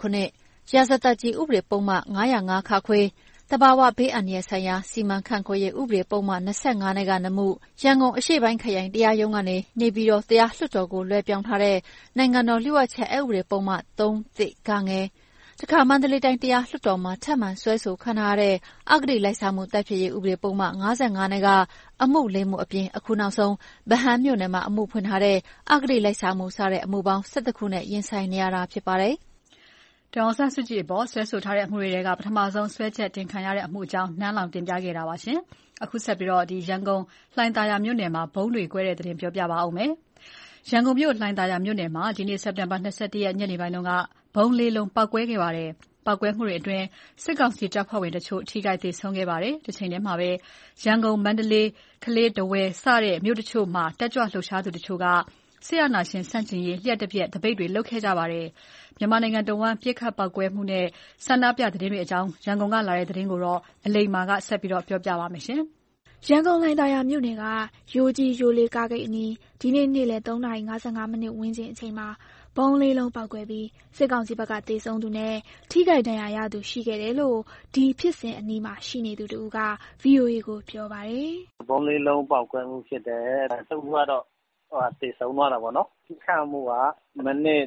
69ရာဇသတ်ကြီးဥပဒေပုံမှန်905ခခွေတဘာဝဘေးအန္တရာယ်ဆိုင်ရာစီမံခန့်ခွဲရေးဥပဒေပုံမှန်25နဲ့ကနမှုရန်ကုန်အရှေ့ပိုင်းခရိုင်တရားရုံးကနေနေပြည်တော်တရားလွှတ်တော်ကိုလွှဲပြောင်းထားတဲ့နိုင်ငံတော်လျှို့ဝှက်ချက်အက်ဥပဒေပုံမှန်3(ဂ) တခါမန္တလေးတိုင်းတရားလွှတ်တော်မှာထပ်မံဆွဲဆိုခံထားရတဲ့အဂတိလိုက်စားမှုတိုက်ဖျက်ရေးဥပဒေပုံမှန်55နဲ့ကအမှု4မှုအပြင်အခုနောက်ဆုံးဗဟန်းမြို့နယ်မှာအမှုဖွင့်ထားတဲ့အဂတိလိုက်စားမှုစတဲ့အမှုပေါင်း17ခုနဲ့ရင်ဆိုင်နေရတာဖြစ်ပါတယ်။ဒေါ်အောင်ဆန်းစုကြည်အပေါ်ဆွဲဆိုထားတဲ့အမှုတွေကပထမဆုံးဆွဲချက်တင်ခံရတဲ့အမှုအကြောင်းနှမ်းလောင်တင်ပြခဲ့တာပါရှင်။အခုဆက်ပြီးတော့ရန်ကုန်လှိုင်သာယာမြို့နယ်မှာဘုံတွေကွဲတဲ့သတင်းပြောပြပါဦးမယ်။ရန်ကုန်မြို့လှိုင်သာယာမြို့နယ်မှာဒီနေ့စက်တင်ဘာ21ရက်ညနေပိုင်းကဘုံလေးလုံးပောက်ကွဲခဲ့ပါတယ်။ပောက်ကွဲမှုတွေအတွင်းစစ်ကောင်စီတပ်ဖွဲ့ဝင်တချို့ထိခိုက်သေဆုံးခဲ့ပါတယ်။ဒီချိန်ထဲမှာပဲရန်ကုန်မန္တလေးကလေးတဝဲစတဲ့မြို့တချို့မှာတက်ကြွလှုပ်ရှားသူတချို့ကဆရာနာရှင်ဆန့်ကျင်ရေးလျှက်တပြက်တပိတ်တွေလုပ်ခဲ့ကြပါတယ်။မြန်မာနိုင်ငံတဝန်းပြစ်ခတ်ပောက်ကွဲမှုနဲ့ဆန္ဒပြသတင်းတွေအကြောင်းရန်ကုန်ကလာတဲ့သတင်းကိုတော့အလိမ္မာကဆက်ပြီးပြောပြပါမယ်။ရန်ကုန်လှိုင်သာယာမြို့နယ်ကရိုးကြီးရိုးလေးကားဂိတ်အနီးဒီနေ့နေ့လယ်3:55မိနစ်ဝန်းကျင်အချိန်မှာဘုံလေးလုံးပောက်ကွဲပြီးစစ်ကောင်စီဘက်ကသေဆုံးသူနဲ့ထိခိုက်ဒဏ်ရာရသူရှိခဲ့တယ်လို့ဒီဖြစ်စဉ်အနီးမှာရှိနေသူတို့က VOA ကိုပြောပါတယ်။ဘုံလေးလုံးပောက်ကွဲမှုဖြစ်တယ်။သူကတော့သေဆုံးသွားတာပေါ့နော်။ဒီခါမှုကမိနစ်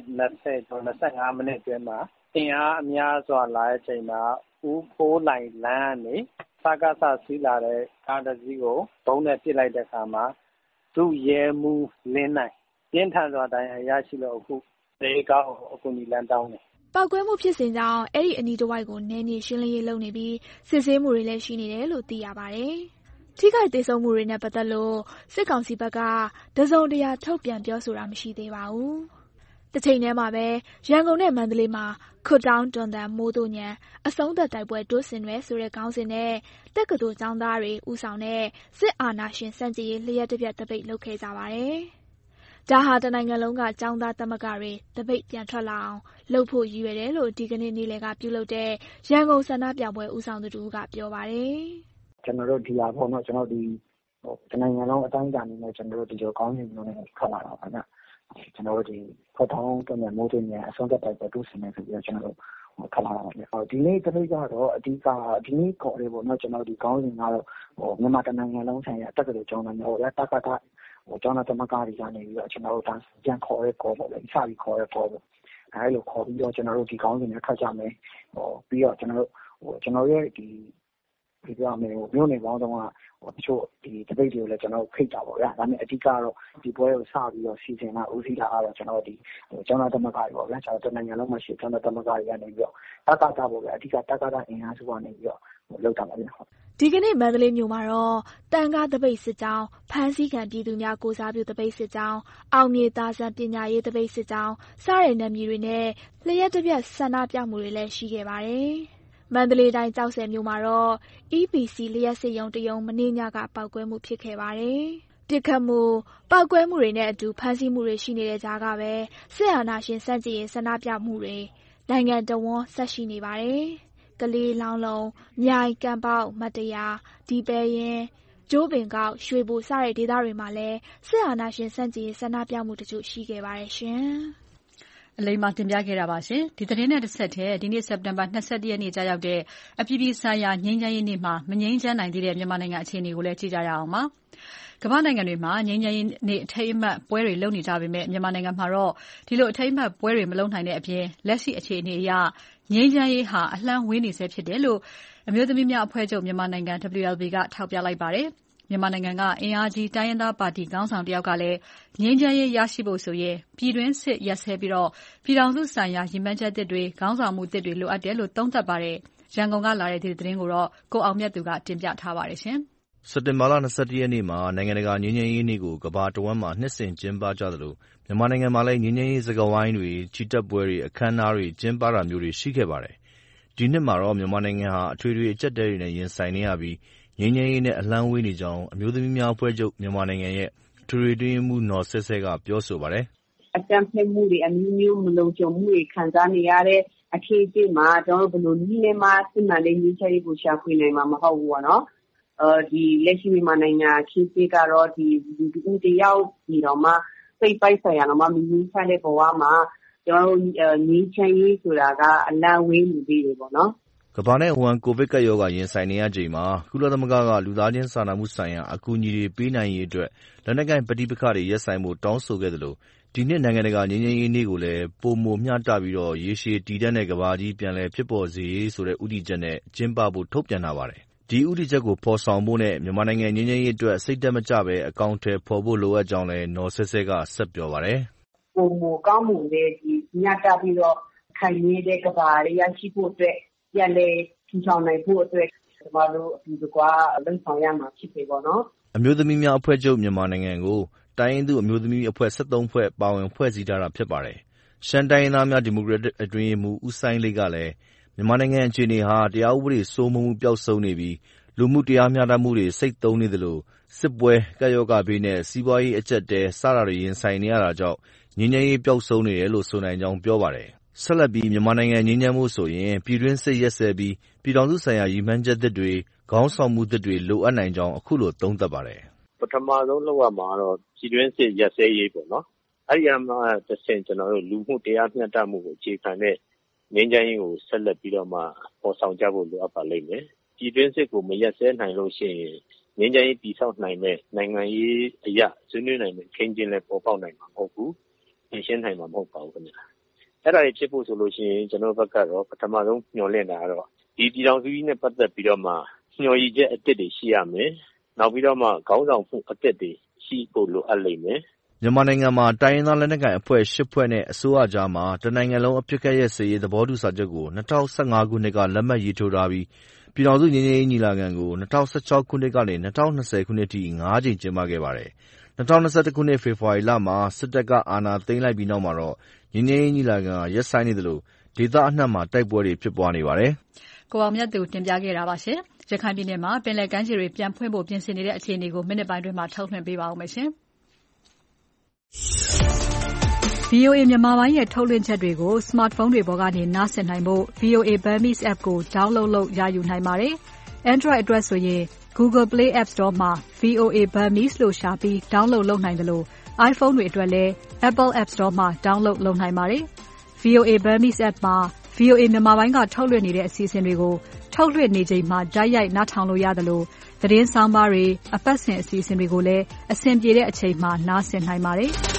25မိနစ်အတွင်းမှာတင်အားအများစွာလာတဲ့အချိန်မှာဦးဖိုးလိုင်လမ်းကနေစကားဆစီးလာတဲ့ကားတစ်စီးကိုဘုံနဲ့ပစ်လိုက်တဲ့အခါမှာဒုရဲမှုလင်းနိုင်ပြင်းထန်စွာဒဏ်ရာရရှိလို့အခုလေကောင်းအကူအညီလမ်းတောင်းတယ်ပောက်ကွဲမှုဖြစ်စဉ်ကြောင့်အဲ့ဒီအနီးတစ်ဝိုက်ကိုနယ်မြေရှင်းလင်းရေးလုပ်နေပြီးစစ်ဆေးမှုတွေလည်းရှိနေတယ်လို့သိရပါတယ်။ထိခိုက်သေဆုံးမှုတွေနဲ့ပတ်သက်လို့စစ်ကောင်စီဘက်ကတစုံတရာထုတ်ပြန်ပြောဆိုတာမရှိသေးပါဘူး။တစ်ချိန်တည်းမှာပဲရန်ကုန်နဲ့မန္တလေးမှာခွတ်တောင်းတွန်တန်မိုးတို့ညံအဆုံးသက်တိုက်ပွဲတိုးဆင်ရွယ်ဆိုတဲ့ခေါင်းစဉ်နဲ့တက္ကသိုလ်ကျောင်းသားတွေဦးဆောင်တဲ့စစ်အာဏာရှင်စန့်ကျင်ရေးလျှက်တစ်ပြက်တပိတ်လုပ်ခဲ့ကြပါတယ်။ဒါဟာတနိုင်ငံလုံးကကျောင်းသားသမဂ္ဂတွေတပိတ်ပြန်ထွက်လာအောင်လုပ်ဖို့ရည်ရွယ်တယ်လို့ဒီကနေ့နေ့လယ်ကပြုလုပ်တဲ့ရန်ကုန်ဆန္ဒပြပွဲဦးဆောင်သူတို့ကပြောပါတယ်။ကျွန်တော်တို့ဒီဟာပေါ့နော်ကျွန်တော်ဒီတနိုင်ငံလုံးအတိုင်းအတာအနေနဲ့ကျွန်တော်တို့ဒီလိုကောင်းခြင်းမျိုးနဲ့ထွက်လာတာပါဗျ။ကျွန်တော်တို့ဒီခွတ်တောင်းတွန်တန်မိုးတို့ညံအဆုံးသက်တိုက်ပွဲတိုးဆင်နေဆိုပြီးတော့ကျွန်တော်တို့ခလာတာပဲဒီနေ့တပိတ်ကတော့အဓိကဒီနေ့ခေါ်တယ်ပေါ့နော်ကျွန်တော်ဒီကောင်းစဉ်ကတော့မြန်မာတနိုင်ငံလုံးဆိုင်ရာတက္ကသိုလ်ကျောင်းသားများဟိုတက္ကသကျောင်းသားသမဂ္ဂတွေကနေပြီးတော့ကျွန်တော်တို့ဒါပြန်ခေါ်ရဲကောပေါ့လေစပြီးခေါ်ရဲကောပေါ့အဲလိုခေါ်ပြီးတော့ကျွန်တော်တို့ဒီကောင်းစဉ်နဲ့ထွက်ကြမယ်ပြီးတော့ကျွန်တော်ရဲ့ဒီပြောမယ်မျိုးနေပေါင်းတော့တချို့ဒီတပိတ်တွေကိုလည်းကျွန်တော်ဖိတ်တာပေါ့ဗျာဒါပေမဲ့အဓိကတော့ဒီပွဲကိုစပြီးတော့စီစဉ်တာဦးစီးတာကတော့ကျွန်တော်ဒီကျောင်းသားသမဂ္ဂတွေပေါ့ဗျာကျွန်တော်နိုင်ငံလုံးမှာရှိကျောင်းသားသမဂ္ဂတွေကနေပြီးတော့တက္ကသပေါ့ဗျာအဓိကတက္ကသအင်အားစုကနေပြီးတော့လောက်တာပါဗျာဒီကနေ့မန္တလေးမြို့မှာတော့တန်ကားတပိတ်စစ်ကြောင်းဖမ်းဆီးခံပြည်သူများကိုစားပြုတပိတ်စစ်ကြောင်းအောင်မြေသားစံပညာရေးတပိတ်စစ်ကြောင်းစတဲ့နယ်မြေတွေနဲ့လျှက်တစ်ပြက်ဆန္ဒပြမှုတွေလည်းရှိခဲ့ပါတယ်မန္တလေးတိုင်းကျောက်ဆည်မြို့မှာတော့ EPC လျှက်စစ်ရုံးတရုံမနေ့ညကပောက်ကွဲမှုဖြစ်ခဲ့ပါတယ်။ပစ်ခတ်မှုပောက်ကွဲမှုတွေနဲ့အတူဖမ်းဆီးမှုတွေရှိနေတဲ့ကြားကပဲစစ်အာဏာရှင်စန့်ကျင်ရေးဆန္ဒပြမှုတွေနိုင်ငံတော်ဝန်ဆက်ရှိနေပါတယ်။ကလေးလောင်းလုံးမြိုင်ကံပေါက်မတရာဒီပဲရင်ကျိုးပင်ကောက်ရွှေဘိုစတဲ့ဒေသတွေမှာလည်းစစ်အာဏာရှင်စန့်ကျင်ရေးဆန္ဒပြမှုတချို့ရှိခဲ့ပါတယ်ရှင်အလိမ္မာတင်ပြခဲ့တာပါရှင်ဒီသတင်းနဲ့တစ်ဆက်တည်းဒီနေ့စက်တင်ဘာ22ရက်နေ့ကြာရောက်တဲ့အပြည်ပြည်ဆိုင်ရာငြိမ်းချမ်းရေးနေ့မှာမငြိမ်းချမ်းနိုင်သေးတဲ့မြန်မာနိုင်ငံအခြေအနေကိုလည်းကြည့်ကြရအောင်ပါကမ္ဘာနိုင်ငံတွေမှာငြိမ်းချမ်းရေးနေ့အထိမ်းအမှတ်ပွဲတွေလုပ်နေကြပေမဲ့မြန်မာနိုင်ငံမှာတော့ဒီလိုအထိမ်းအမှတ်ပွဲတွေမလုပ်နိုင်တဲ့အပြင်လက်ရှိအခြေအနေအရငြိမ်းချမ်းရေးဟာအလှမ်းဝေးနေဆဲဖြစ်တယ်လို့အမျိုးသမီးများအဖွဲ့ချုပ်မြန်မာနိုင်ငံ WLB ကထောက်ပြလိုက်ပါတယ်မြန်မာနိုင်ငံကအင်အားကြီးတိုင်းရင်းသားပါတီခေါင်းဆောင်တယောက်ကလည်းငြိမ်းချမ်းရေးရရှိဖို့ဆိုရင်ပြည်တွင်းစစ်ရပ်စဲပြီးတော့ပြည်ထောင်စုဆိုင်ရာရည်မှန်းချက်တွေခေါင်းဆောင်မှုတွေလိုအပ်တယ်လို့သုံးသပ်ပါတယ်။ရန်ကုန်ကလာတဲ့ဒီသတင်းကိုတော့ကိုအောင်မြတ်သူကတင်ပြထားပါတယ်ရှင်။စက်တင်ဘာလ22ရက်နေ့မှာနိုင်ငံတကာငြိမ်းချမ်းရေးနေ့ကိုကမ္ဘာတဝန်းမှာနှစ်စဉ်ကျင်းပကြသလိုမြန်မာနိုင်ငံမှာလည်းငြိမ်းချမ်းရေးစကားဝိုင်းတွေချီတက်ပွဲတွေအခမ်းအနားတွေကျင်းပတာမျိုးတွေရှိခဲ့ပါတယ်။ဒီနှစ်မှာတော့မြန်မာနိုင်ငံဟာအထွေထွေအကျပ်တဲတွေနဲ့ရင်ဆိုင်နေရပြီးငြိမ်းချမ်းရေးနဲ့အလှမ်းဝေးနေကြောင်းအမျိုးသမီးများအဖွဲ့ချုပ်မြန်မာနိုင်ငံရဲ့အထွေထွေအတွင်းရေးမှူးနော်ဆဲဆဲကပြောဆိုပါတယ်။အကြမ်းဖက်မှုတွေအမျိုးမျိုးမလုံခြုံမှုတွေခံစားနေရတဲ့အခြေအနေမှာကျွန်တော်တို့ဘယ်လိုနည်းနဲ့မှစစ်မှန်တဲ့ငြိမ်းချမ်းရေးကိုရှာဖွေနိုင်မှာမဟုတ်ဘူးပေါ့နော်။ဒီလက်ရှိမြန်မာနိုင်ငံအခြေအနေကတော့ဒီလူတယောက်ဒီတော့မှစိတ်ပိုက်ဆိုင်ရာတော့မှမြင်းချတဲ့ဘဝမှာကျွန်တော်တို့ငြိမ်းချမ်းရေးဆိုတာကအလံဝေးနေသေးတယ်ပေါ့နော်။ကမ္ဘာနဲ့အဝှမ်းကိုဗစ်ကပ်ရောဂါရင်ဆိုင်နေရချိန်မှာကုလသမဂ္ဂကလူသားချင်းစာနာမှုဆိုင်ရာအကူအညီတွေပေးနိုင်ရေးအတွက်လက်နက်ကိုင်ပဋိပက္ခတွေရပ်ဆိုင်ဖို့တောင်းဆိုခဲ့သလိုဒီနှစ်နိုင်ငံတကာငြိမ်းချမ်းရေးနေ့ကိုလည်းပိုမိုမျှတပြီးရေရှည်တည်တံ့တဲ့ကမ္ဘာကြီးပြန်လည်ဖြစ်ပေါ်စေရေးဆိုတဲ့ဦးတည်ချက်နဲ့ကျင်းပဖို့ထုတ်ပြန်ထားပါတယ်။ဒီဦးတည်ချက်ကိုဖော်ဆောင်ဖို့နဲ့မြန်မာနိုင်ငံငြိမ်းချမ်းရေးအတွက်စိတ်ဓာတ်မကျဘဲအကောင်အထည်ဖော်ဖို့လိုအပ်ကြောင်းလည်းနော်ဆဲဆဲကဆက်ပြောပါတယ်။ပိုမိုကောင်းမွန်တဲ့ဒီမျှတပြီးတော့ခိုင်မြဲတဲ့ကမ္ဘာရရှိဖို့အတွက်ပြန်လည်ထူထောင်နိုင်ဖို့အတွက်ကျွန်တော်တို့အတူတကွလုံဆောင်ရမှာဖြစ်ပြီပေါ့နော်အမျိုးသမီးများအဖွဲ့ချုပ်မြန်မာနိုင်ငံကိုတိုင်းရင်းသူအမျိုးသမီးအဖွဲ့73ဖွဲ့ပါဝင်ဖွဲ့စည်းထားတာဖြစ်ပါတယ်ရှမ်းတိုင်းရင်းသားများဒီမိုကရက်တစ်အတွင်းရေးမှူးဦးစိုင်းလိတ်ကလည်းမြန်မာနိုင်ငံအခြေအနေဟာတရားဥပဒေစိုးမိုးမှုပျောက်ဆုံးနေပြီးလူမှုတရားမျှတမှုတွေစိတ်သုံးနေသလိုစစ်ပွဲကပ်ရောဂါဘေးနဲ့စီးပွားရေးအကျပ်တဲစတာတွေရင်ဆိုင်နေရတာကြောင့်ငြိမ်းချမ်းရေးပျောက်ဆုံးနေတယ်လို့ဆိုနိုင်ကြောင်းပြောပါတယ်ဆက်လက်ပြီးမြန်မာနိုင်ငံငြိမ်းချမ်းမှုဆိုရင်ပြည်တွင်းစစ်ရက်စဲပြီးပြည်ထောင်စုဆိုင်ရာရည်မှန်းချက်တွေခေါင်းဆောင်မှုတွေလိုအပ်နိုင်ကြောင်းအခုလိုသုံးသပ်ပါတယ်ပထမဆုံးလုပ်ရမှာတော့ပြည်တွင်းစစ်ရက်စဲရေးပေါ့နော်အဲ့ဒီမှာတစ်ဆင့်ကျွန်တော်တို့လူမှုတရားမျှတမှုကိုအခြေခံတဲ့ငြိမ်းချမ်းရေးကိုဆက်လက်ပြီးတော့မှပေါ်ဆောင်ကြဖို့လိုအပ်ပါလိမ့်မယ်ပြည်တွင်းစစ်ကိုမရက်စဲနိုင်လို့ရှိရင်ငြိမ်းချမ်းရေးတည်ဆောက်နိုင်မဲ့နိုင်ငံရေးအရာဆွေးနွေးနိုင်မဲ့ခင်းကျင်းလည်းပေါ်ပေါက်နိုင်မှာမဟုတ်ဘူးရှင်းနိုင်မှာမဟုတ်ပါဘူးခင်ဗျာအဲ့ဒါတွေဖြစ်ဖို့ဆိုလို့ရှိရင်ကျွန်တော်ဘက်ကတော့ပထမဆုံးညှော်လင့်တာကတော့ဒီပြည်ထောင်စုကြီးနဲ့ပတ်သက်ပြီးတော့မှညှော်ရည်ချက်အသစ်တွေရှိရမယ်နောက်ပြီးတော့မှခေါင်းဆောင်မှုအသစ်တွေရှိဖို့လိုအပ်လိမ့်မယ်မြန်မာနိုင်ငံမှာတိုင်းရင်းသားလက်နက်ကိုင်အဖွဲ့ ၈ ဖွဲ့နဲ့အစိုးရကြားမှာတစ်နိုင်ငံလုံးအပစ်အခတ်ရပ်စဲရေးသဘောတူစာချုပ်ကို2015 ခုနှစ်ကလက်မှတ်ရေးထိုးထားပြီးပြည်ထောင်စုငြိမ်းချမ်းရေးညီလာခံကို2016 ခုနှစ်ကနေ2020 ခုနှစ်ထိ5 ကြိမ်ကျင်းပခဲ့ပါတယ်။2021 ခုနှစ်ဖေဖော်ဝါရီလမှာစစ်တပ်ကအာဏာသိမ်းလိုက်ပြီးနောက်မှာတော့ငြိမ်းချမ်းရေးညီလာခံရပ်ဆိုင်းနေသလိုဒေသအနှံ့မှာတိုက်ပွဲတွေဖြစ်ပွားနေပါတယ်။ကိုအောင်မြတ်သူတင်ပြခဲ့တာပါရှင်။ရခိုင်ပြည်နယ်မှာပင်လယ်ကမ်းခြေတွေပြန်ဖွင့်ဖို့ပြင်ဆင်နေတဲ့အခြေအနေကိုမိနစ်ပိုင်းတွင်းမှာထုတ်လွှင့်ပေးပါဦးမယ်ရှင်။ VOA မြန်မာပိုင်းရဲ့ထုတ်လွှင့်ချက်တွေကို smartphone တွေပေါ်ကနေနားဆင်နိုင်ဖို့ VOA Burmese app ကို download လုပ်ရယူနိုင်ပါတယ်။ Android အတွက်ဆိုရင် Google Play App Store မှာ VOA Burmese လို့ရှာပြီး download လုပ်နိုင်သလို iPhone တွေအတွက်လည်း Apple App Store မှာ download လုပ်နိုင်ပါတယ်။ VOA Burmese app မှာ VOA မြန်မာပိုင်းကထုတ်လွှင့်နေတဲ့အစီအစဉ်တွေကိုထုတ်လွှင့်နေချိန်မှာတိုက်ရိုက်နားထောင်လို့ရသလိုသတင်းဆောင်းပါးတွေအပတ်စဉ်အစီအစဉ်တွေကိုလည်းအဆင်ပြေတဲ့အချိန်မှာနားဆင်နိုင်ပါတယ်။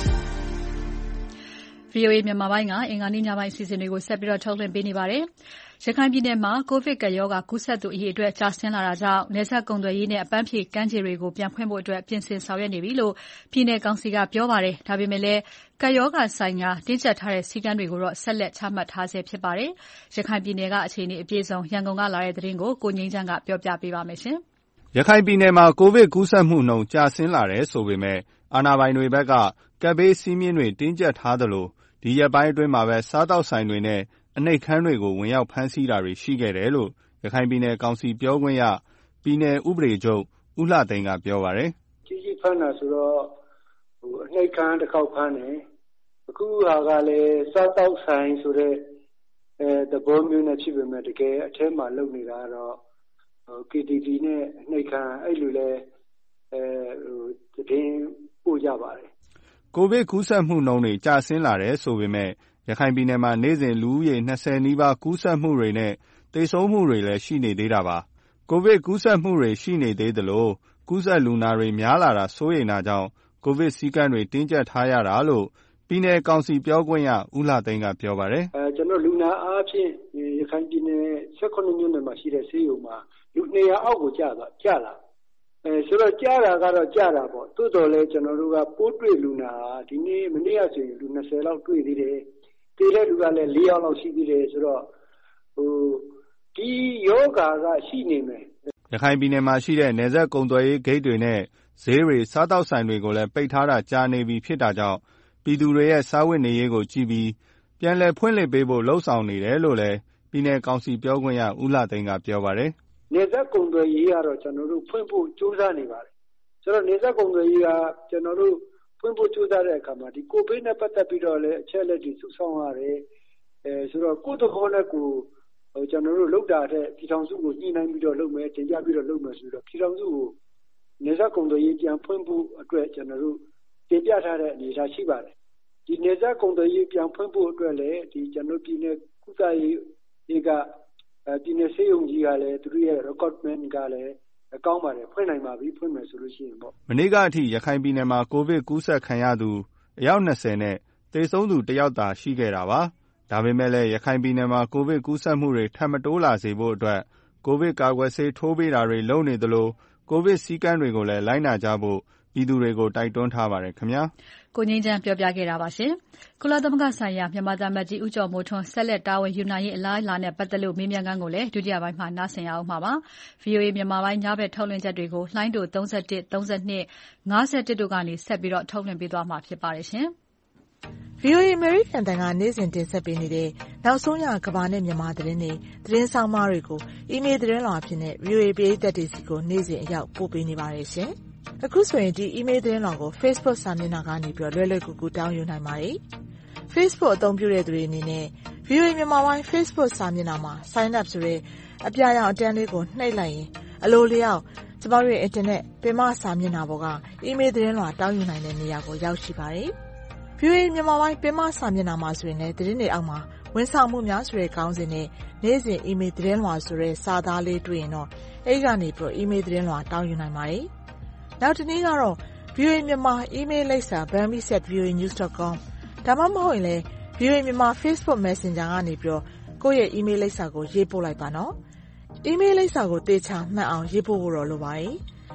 VOA မြန်မာပိုင်းကအင်္ဂါနေ့ညပိုင်းအစီအစဉ်တွေကိုဆက်ပြီးထုတ်လွှင့်ပေးနေပါတယ်။ရခိုင်ပြည်နယ်မှာကိုဗစ်ကပ်ရောဂါကူးစက်သူအရေအတွက်ကျဆင်းလာတာကြောင့်နယ်စပ်ကုန်သွယ်ရေးနဲ့အပန်းဖြေကမ်းခြေတွေကိုပြန်ဖွင့်ဖို့ပြင်ဆင်ဆောင်ရွက်နေပြီလို့ပြည်နယ်ကောင်စီကပြောပါတယ်။ဒါပေမဲ့လည်းကပ်ရောဂါဆိုင်ရာတင်းကျပ်ထားတဲ့စည်းကမ်းတွေကိုတော့ဆက်လက်ချမှတ်ထားဆဲဖြစ်ပါတယ်။ရခိုင်ပြည်နယ်ကအခြေအနေအပြည့်အစုံရန်ကုန်ကလာတဲ့သတင်းကိုကိုငြိမ်းချမ်းကပြောပြပေးပါမယ်ရှင်။ရခိုင်ပြည်နယ်မှာကိုဗစ်ကူးစက်မှုနှုန်းကျဆင်းလာတယ်ဆိုပေမဲ့အာဏာပိုင်တွေဘက်ကကပ်ဘေးစည်းမျဉ်းတွေတင်းကျပ်ထားသလိုဒီရက်ပိုင်းအတွင်းမှာပဲစားတောက်ဆိုင်တွေနဲ့အနှိပ်ခမ်းတွေကိုဝင်ရောက်ဖမ်းဆီးတာတွေရှိခဲ့တယ်လို့ရခိုင်ပြည်နယ်ကောင်စီပြောခွင့်ရပြည်နယ်ဥပဒေချုပ်ဦးလှသိန်းကပြောပါတယ်။ကြီးဖမ်းတာဆိုတော့အနှိပ်ခမ်းတစ်ခေါက်ဖမ်းတယ်။အခုဟာကလည်းစားတောက်ဆိုင်ဆိုတဲ့သဘောမျိုးနဲ့ဖြစ်ပေမဲ့တကယ်အထဲမှာလုပ်နေတာတော့KTV နဲ့အနှိပ်ခမ်းအဲ့လိုလဲသတင်းပို့ကြပါတယ်။ကိုဗစ်ကူးစက်မှုနှုန်းတွေကျဆင်းလာတယ်ဆိုပေမဲ့ရခိုင်ပြည်နယ်မှာနေ့စဉ်လူဦးရေ20နီးပါးကူးစက်မှုတွေနဲ့သေဆုံးမှုတွေလည်းရှိနေသေးတာပါ။ကိုဗစ်ကူးစက်မှုတွေရှိနေသေးသလိုကူးစက်လူနာတွေများလာတာစိုးရိမ်တာကြောင့်ကိုဗစ်စည်းကမ်းတွေတင်းကျပ်ထားရတာလို့ပြည်နယ်ကောင်စီပြောခွင့်ရဦးလှသိန်းကပြောပါတယ်။ကျွန်တော်လူနာအားဖြင့်ရခိုင်ပြည်နယ်18မြို့နယ်မှာရှိတဲ့ဆေးရုံမှာလူ200အောက်ကိုကျလာဆိုတော့ကြားတာကတော့ကြားတာပေါ့တိုးတော်လဲကျွန်တော်တို့ကပိုးတွေ့လူနာဒီနေ့မနေ့ကဆိုရင်လူ20လောက်တွေ့သေးတယ်တည်တဲ့လူကလည်း4ယောက်လောက်ရှိသေးတယ်ဆိုတော့ဒီယောဂါကရှိနေမယ်ရခိုင်ပြည်နယ်မှာရှိတဲ့နယ်စပ်ကုန်သွယ်ရေးဂိတ်တွေနဲ့ဈေးတွေစားတောက်ဆိုင်တွေကိုလည်းပိတ်ထားတာကြာနေပြီဖြစ်တာကြောင့်ပြည်သူတွေရဲ့စားဝတ်နေရေးကိုကြည့်ပြီးပြန်လည်ဖွင့်လှစ်ပေးဖို့လှုံ့ဆော်နေတယ်လို့လည်းပြည်နယ်ကောင်စီပြောခွင့်ရဦးလှသိန်းကပြောပါတယ်နယ်စပ်ကုန်သွယ်ရေးကတော့ကျွန်တော်တို့ဖွင့်ဖို့ကြိုးစားနေပါတယ်ဆိုတော့နယ်စပ်ကုန်သွယ်ရေးကကျွန်တော်တို့ဖွင့်ဖို့ကြိုးစားတဲ့အခါမှာဒီကိုဗစ်နဲ့ပတ်သက်ပြီးတော့လည်းအချက်လက်တွေစုဆောင်းရတယ်ဆိုတော့ကိုယ့်သဘောနဲ့ကိုကျွန်တော်တို့လုပ်တာတဲ့ပြည်ထောင်စုကိုညှိနှိုင်းပြီးတော့လုပ်မယ်တင်ပြပြီးတော့လုပ်မယ်ဆိုတော့ပြည်ထောင်စုကိုနယ်စပ်ကုန်သွယ်ရေးပြန်ဖွင့်ဖို့အတွက်ကျွန်တော်တို့တင်ပြထားတဲ့အနေအထားရှိပါတယ်ဒီနယ်စပ်ကုန်သွယ်ရေးပြန်ဖွင့်ဖို့အတွက်လည်းဒီကျွန်တော်ပြည်နယ်ကုသရေးတွေကပြည်နယ်စေယုံကြီးကလည်းသူတို့ရဲ့ recruitment ကလည်းကောင်းပါတယ်ဖွင့်နိုင်ပါပြီဖွင့်မယ်ဆိုလို့ရှိရင်ပေါ့မနေ့ကအထိရခိုင်ပြည်နယ်မှာကိုဗစ်ကူးစက်ခံရသူအယောက်20နဲ့သေဆုံးသူ1ယောက်သာရှိခဲ့တာပါဒါပေမဲ့လည်းရခိုင်ပြည်နယ်မှာကိုဗစ်ကူးစက်မှုတွေထပ်မတိုးလာစေဖို့အတွက်ကိုဗစ်ကာကွယ်ဆေးထိုးပေးတာတွေလုပ်နေသလိုကိုဗစ်စည်းကမ်းတွေကိုလည်းလိုက်နာကြဖို့ပြည်သူတွေကိုတိုက်တွန်းထားပါတယ်ခင်ဗျာကိုငင်းချမ်းပြောပြခဲ့တာပါရှင်ကုလသမဂ္ဂဆိုင်ရာမြန်မာသံအမတ်ကြီးဦးကျော်မိုးထွန်းဆက်လက်တာဝန်ယူနိုင်ရေးအလားအလာနဲ့ပတ်သက်လို့မေးမြန်းခန်းကိုလည်းဒုတိယပိုင်းမှာနားဆင်ရအောင်ပါ VOA မြန်မာပိုင်းညဘက်ထုတ်လွှင့်ချက်တွေကိုလှိုင်းတို31 32 51တို့ကနေဆက်ပြီးထုတ်လွှင့်ပေးသွားမှာဖြစ်ပါတယ်ရှင် VOA American တန်ကနေ့စဉ်တင်ဆက်ပေးနေတဲ့နောက်ဆုံးရကမ္ဘာနဲ့မြန်မာသတင်းတွေသတင်းဆောင်မတွေကိုအီးမေးလ်သတင်းလွှာအဖြစ်နဲ့ VOA ပရိသတ်တွေစီကိုနေ့စဉ်အရောက်ပို့ပေးနေပါတယ်ရှင်။အခုဆိုရင်ဒီ email သတင်းလွှာကို Facebook စာမျက်နှာကနေပြီးလွယ်လွယ်ကူကူတောင်းယူနိုင်ပါတယ်။ Facebook အသုံးပြုတဲ့သူတွေအနေနဲ့ VOA မြန်မာပိုင်း Facebook စာမျက်နှာမှာ sign up ဆိုတဲ့အပြာရောင်အတန်းလေးကိုနှိပ်လိုက်ရင်အလိုလျောက်ကျမတို့ရဲ့ internet ပင်မစာမျက်နှာပေါ်က email သတင်းလွှာတောင်းယူနိုင်တဲ့နေရာကိုရောက်ရှိပါတယ်။ VOA မြန်မာပိုင်းပင်မစာမျက်နှာမှာဆိုရင်လည်းသတင်းတွေအောက်မှာဝန်ဆောင်မှုများဆိုတဲ့ခေါင်းစဉ်နဲ့နေ့စဉ် email သတင်းလွှာဆိုတဲ့စာသားလေးတွေ့ရင်တော့အဲဒီကနေပြီး email သတင်းလွှာတောင်းယူနိုင်ပါတယ်။နောက်တစ်နည်းကတော့ VOA မြန်မာ email လိပ်စာ burmese@voanews.com ဒါမှမဟုတ်ရင်လည်း VOA မြန်မာ Facebook Messenger ကနေပြီးတော့ကိုယ့်ရဲ့ email လိပ်စာကိုရေးပို့လိုက်ပါနော်။ email လိပ်စာကိုသေချာမှတ်အောင်ရေးပို့ဖို့တော့လိုပါတယ်။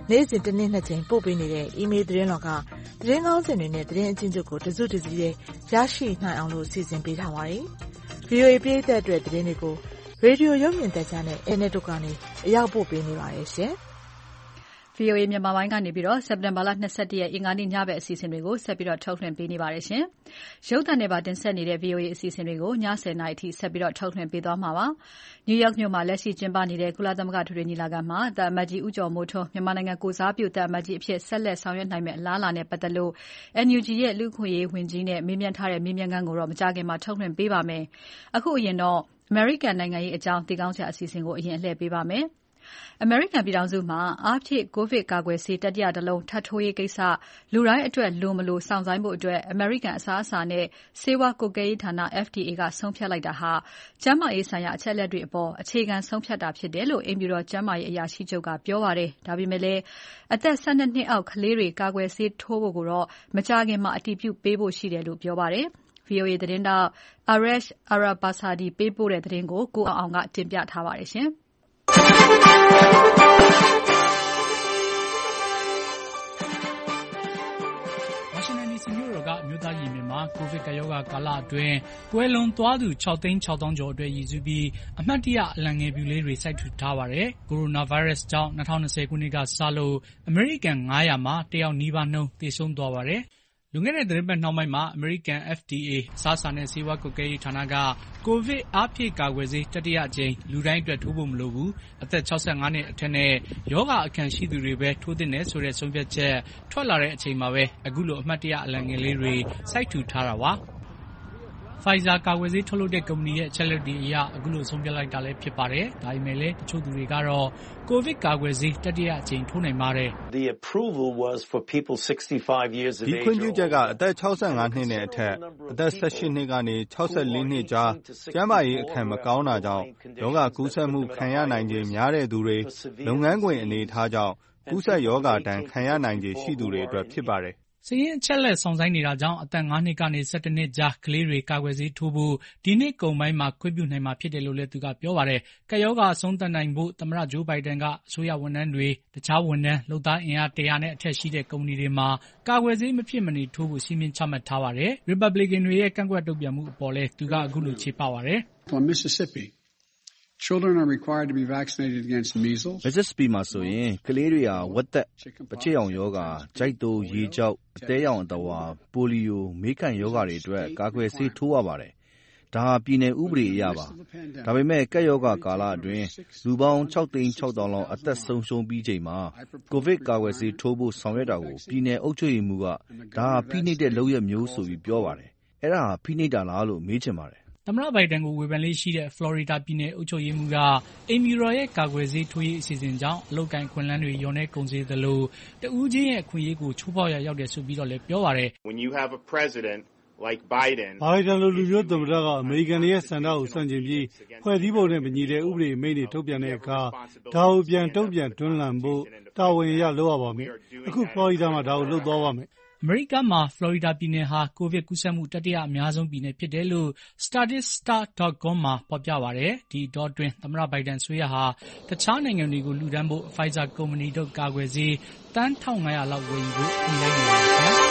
နေ့စဉ်တစ်နေ့2ကြိမ်ပို့ပေးနေတဲ့ email သတင်းလောကသတင်းကောင်းစင်တွေနဲ့သတင်းအကျဉ်းချုပ်ကိုတစုတစည်းနဲ့ရရှိနိုင်အောင်လို့စီစဉ်ပေးထားပါတယ်။ VOA ပရိသတ်အတွက်သတင်းတွေကိုရေဒီယိုရုပ်မြင်သံကြားနဲ့ internet တို့ကနေအရောက်ပို့ပေးနေပါတယ်ရှင်။ VOA မြန်မာပိုင်းကနေပြီးတော့စက်တင်ဘာလ21ရက်အင်္ဂါနေ့ညဘက်အစီအစဉ်တွေကိုဆက်ပြီးတော့ထုတ်လွှင့်ပေးနေပါတယ်ရှင်။ရုပ်သံနဲ့ပါတင်ဆက်နေတဲ့ VOA အစီအစဉ်တွေကိုည10:00နာရီအထိဆက်ပြီးတော့ထုတ်လွှင့်ပေးသွားမှာပါ။ New York မြို့မှာလက်ရှိကျင်းပနေတဲ့ကုလသမဂ္ဂထွေထွေညီလာခံမှာသံအမတ်ကြီးဦးကျော်မိုးထွန်းမြန်မာနိုင်ငံကိုစားပြုသံအမတ်ကြီးအဖြစ်ဆက်လက်ဆောင်ရွက်နိုင်မယ့်အလားအလာနဲ့ပတ်သက်လို့ NUG ရဲ့လူ့အခွင့်အရေးဝန်ကြီးနဲ့မေးမြန်းထားတဲ့မေးမြန်းခန်းကိုတော့မကြာခင်မှာထုတ်လွှင့်ပေးပါမယ်။အခုအရင်တော့ American နိုင်ငံရေးအကြောင်းသိကောင်းစရာအစီအစဉ်ကိုအရင်လှည့်ပေးပါမယ်။အမေရိကန်ပြည်ထောင်စုမှာအားဖြည့်ကိုဗစ်ကာကွယ်ဆေးတတိယတစ်လုံးထပ်ထိုးရေးကိစ္စလူတိုင်းအတွက်လိုမလို့စောင့်ဆိုင်းဖို့အတွက်အမေရိကန်အစားအစာနဲ့ဆေးဝါးကွပ်ကဲရေးဌာန FDA ကဆုံးဖြတ်လိုက်တာဟာကျန်းမာရေးဆိုင်ရာအချက်အလက်တွေအပေါ်အခြေခံဆုံးဖြတ်တာဖြစ်တယ်လို့အိမ်ဖြူတော်ကျန်းမာရေးအရာရှိချုပ်ကပြောပါတယ်။ဒါပေမဲ့လည်းအသက်12နှစ်အောက်ကလေးတွေကာကွယ်ဆေးထိုးဖို့ကိုတော့မကြာခင်မှာအတည်ပြုပေးဖို့ရှိတယ်လို့ပြောပါတယ်။ VOA သတင်းတောက် Arash Arabasadi ပေးပို့တဲ့သတင်းကိုကိုအောင်ကတင်ပြထားပါတယ်ရှင်။ Washington DC မြို့တော်ကအမျိုးသားရင်ပြင်မှာကိုဗစ်ကပ်ရောဂါကာလအတွင်းကွယ်လွန်သွားသူ6,600,000 ကျော်အတွက်ရည်စူးပြီးအမှတ်တရအလံငယ်ပြူလေးတွေစိုက်ထူထားပါတယ်။ ကိုရိုနာဗိုင်းရပ်စ်ကြောင့်2020ခုနှစ်ကစလို့အမေရိကန်900မှာ1ယောက်နီးပါးနှုန်းသေဆုံးသွားပါတယ်။လွန်ခဲ့တဲ့သတင်းပတ်နှောင်းပိုင်းမှာအမေရိကန် FDA အစားအစာနဲ့ဆေးဝါးကွပ်ကဲရေးဌာနကကိုဗစ်အားဖြည့်ကာကွယ်ဆေးတတိယအကြိမ်လူတိုင်းအတွက်ထိုးဖို့မလိုဘူးအသက်65နှစ်အထက်နဲ့ရောဂါအခံရှိသူတွေပဲထိုးသင့်တယ်ဆိုတဲ့ဆုံးဖြတ်ချက်ထွက်လာတဲ့အချိန်မှာပဲအခုလိုအမှတ်တရအလံငယ်လေးတွေစိုက်ထူထားတာပါ။ Pfizer ကာကွယ်ဆေးထုတ်လုပ်တဲ့ကုမ္ပဏီရဲ့အချက်အလက်တွေအရအခုလိုဆုံးဖြတ်လိုက်တာလည်းဖြစ်ပါတယ်။ဒါပေမဲ့လည်းတချို့သူတွေကတော့ကိုဗစ်ကာကွယ်ဆေးတတိယအကြိမ်ထိုးနိုင်ပါတယ်။ The approval was for people 65 years of age. ဒီခွင့်ပြုချက်က အသက်65နှစ်နဲ့အထက်အသက်18နှစ်ကနေ64နှစ်ကြားကျန်းမာရေးအခံမကောင်းတာကြောင့်ရောဂါကူးစက်မှုခံရနိုင်ခြေများတဲ့သူတွေလုပ်ငန်းခွင်အနေအထားကြောင့်ကူးစက်ရောဂါတန်းခံရနိုင်ခြေရှိသူတွေအတွက်ဖြစ်ပါတယ်။စာရင်းအချက်လက်ဆောင်ဆိုင်နေတာကြောင့်အသက်9နှစ်ကနေ17နှစ်ကြားကလေးတွေကာကွယ်ဆေးထိုးဖို့ဒီနှစ်ကုန်ပိုင်းမှာခွင့်ပြုနိုင်မှာဖြစ်တယ်လို့လည်းသူကပြောပါတယ်။ကပ်ရောဂါအဆုံးသတ်နိုင်ဖို့သမ္မတဂျိုးဘိုင်ဒန်ကအစိုးရဝန်ထမ်းတွေတခြားဝန်ထမ်းလုပ်သားအင်အား100နဲ့အထက်ရှိတဲ့ကုမ္ပဏီတွေမှာကာကွယ်ဆေးမဖြစ်မနေထိုးဖို့စည်းမျဉ်းချမှတ်ထားပါတယ်။ Republican တွေရဲ့ကန့်ကွက်တုံ့ပြန်မှုအပေါ်လည်းသူကအခုလိုချေပပါတယ်။ Mississippi are required to be vaccinated against measles. Mississippi မှာဆိုရင်ကလေးတွေဟာဝက်သက်ပချစ်ရောင်ရောဂါ၊ကြိုက်တိုးရေကျောက်အသဲရောင်အသဝါပိုလီယိုမေးခံရောဂါတွေအတွက်ကာကွယ်ဆေးထိုးရပါတယ်။ဒါဟာပြည်နယ်ဥပဒေအရပါ။ဒါပေမဲ့ကပ်ရောဂါကာလအတွင်းလူပေါင်း6,600,000 လောက်အသက်ဆုံးရှုံးပြီးချိန်မှာကိုဗစ်ကာကွယ်ဆေးထိုးဖို့ဆောင်ရွက်တာကိုပြည်နယ်အုပ်ချုပ်ရေးမှူးကဒါဟာဖိနှိပ်တဲ့လုပ်ရပ်မျိုးဆိုပြီးပြောပါတယ်။အဲ့ဒါဟာဖိနှိပ်တာလားလို့မေးချင်ပါတယ်သမ္မတဘိုင်ဒန်ကိုဝေဖန်လေးရှိတဲ့ဖလော်ရီဒါပြည်နယ်အုပ်ချုပ်ရေးမှူးကအိမ်ဖြူတော်ရဲ့ကာကွယ်ဆေးထိုးရေးအစီအစဉ်ကြောင့်အလုပ်ကိုင်ခွင့်လန်းတွေလျော့နေကုန်စေသလိုတဦးချင်းရဲ့အခွင့်အရေးကိုချိုးဖောက်ရရောက်တယ်ဆိုပြီးတော့လည်းပြောပါတယ်။ When you have a president like Biden ဘိုင်ဒန်လိုလူမျိုးသမ္မတကအမေရိကန်ရဲ့စံတော်ကိုဆန့်ကျင်ပြီးဖွဲ့စည်းပုံနဲ့မညီတဲ့ဥပဒေအမိန့်တွေထုတ်ပြန်တဲ့အခါဒါကိုပြန်တုံ့ပြန်တွန်းလှန်ဖို့တာဝန်ရလုပ်ရပါမယ်။အခုဖလော်ရီဒါမှာဒါကိုလုပ်သွားပါမယ်။အမေရိကန်မှာဖလော်ရီဒါပြည်နယ်ဟာကိုဗစ်ကူးစက်မှုတတိယအများဆုံးပြည်နယ်ဖြစ်တယ်လို့ Statista.com မှာဖော်ပြပါတယ်။ဒီအတောအတွင်းသမ္မတဘိုင်ဒန်အစိုးရဟာတခြားနိုင်ငံတွေကိုလှူဒန်းဖို့ Pfizer ကုမ္ပဏီထုတ်ကာကွယ်ဆေးသန်း1,500လောက်ဝယ်ယူဖို့ညှိနှိုင်းနေပါတယ်ခင်ဗျာ။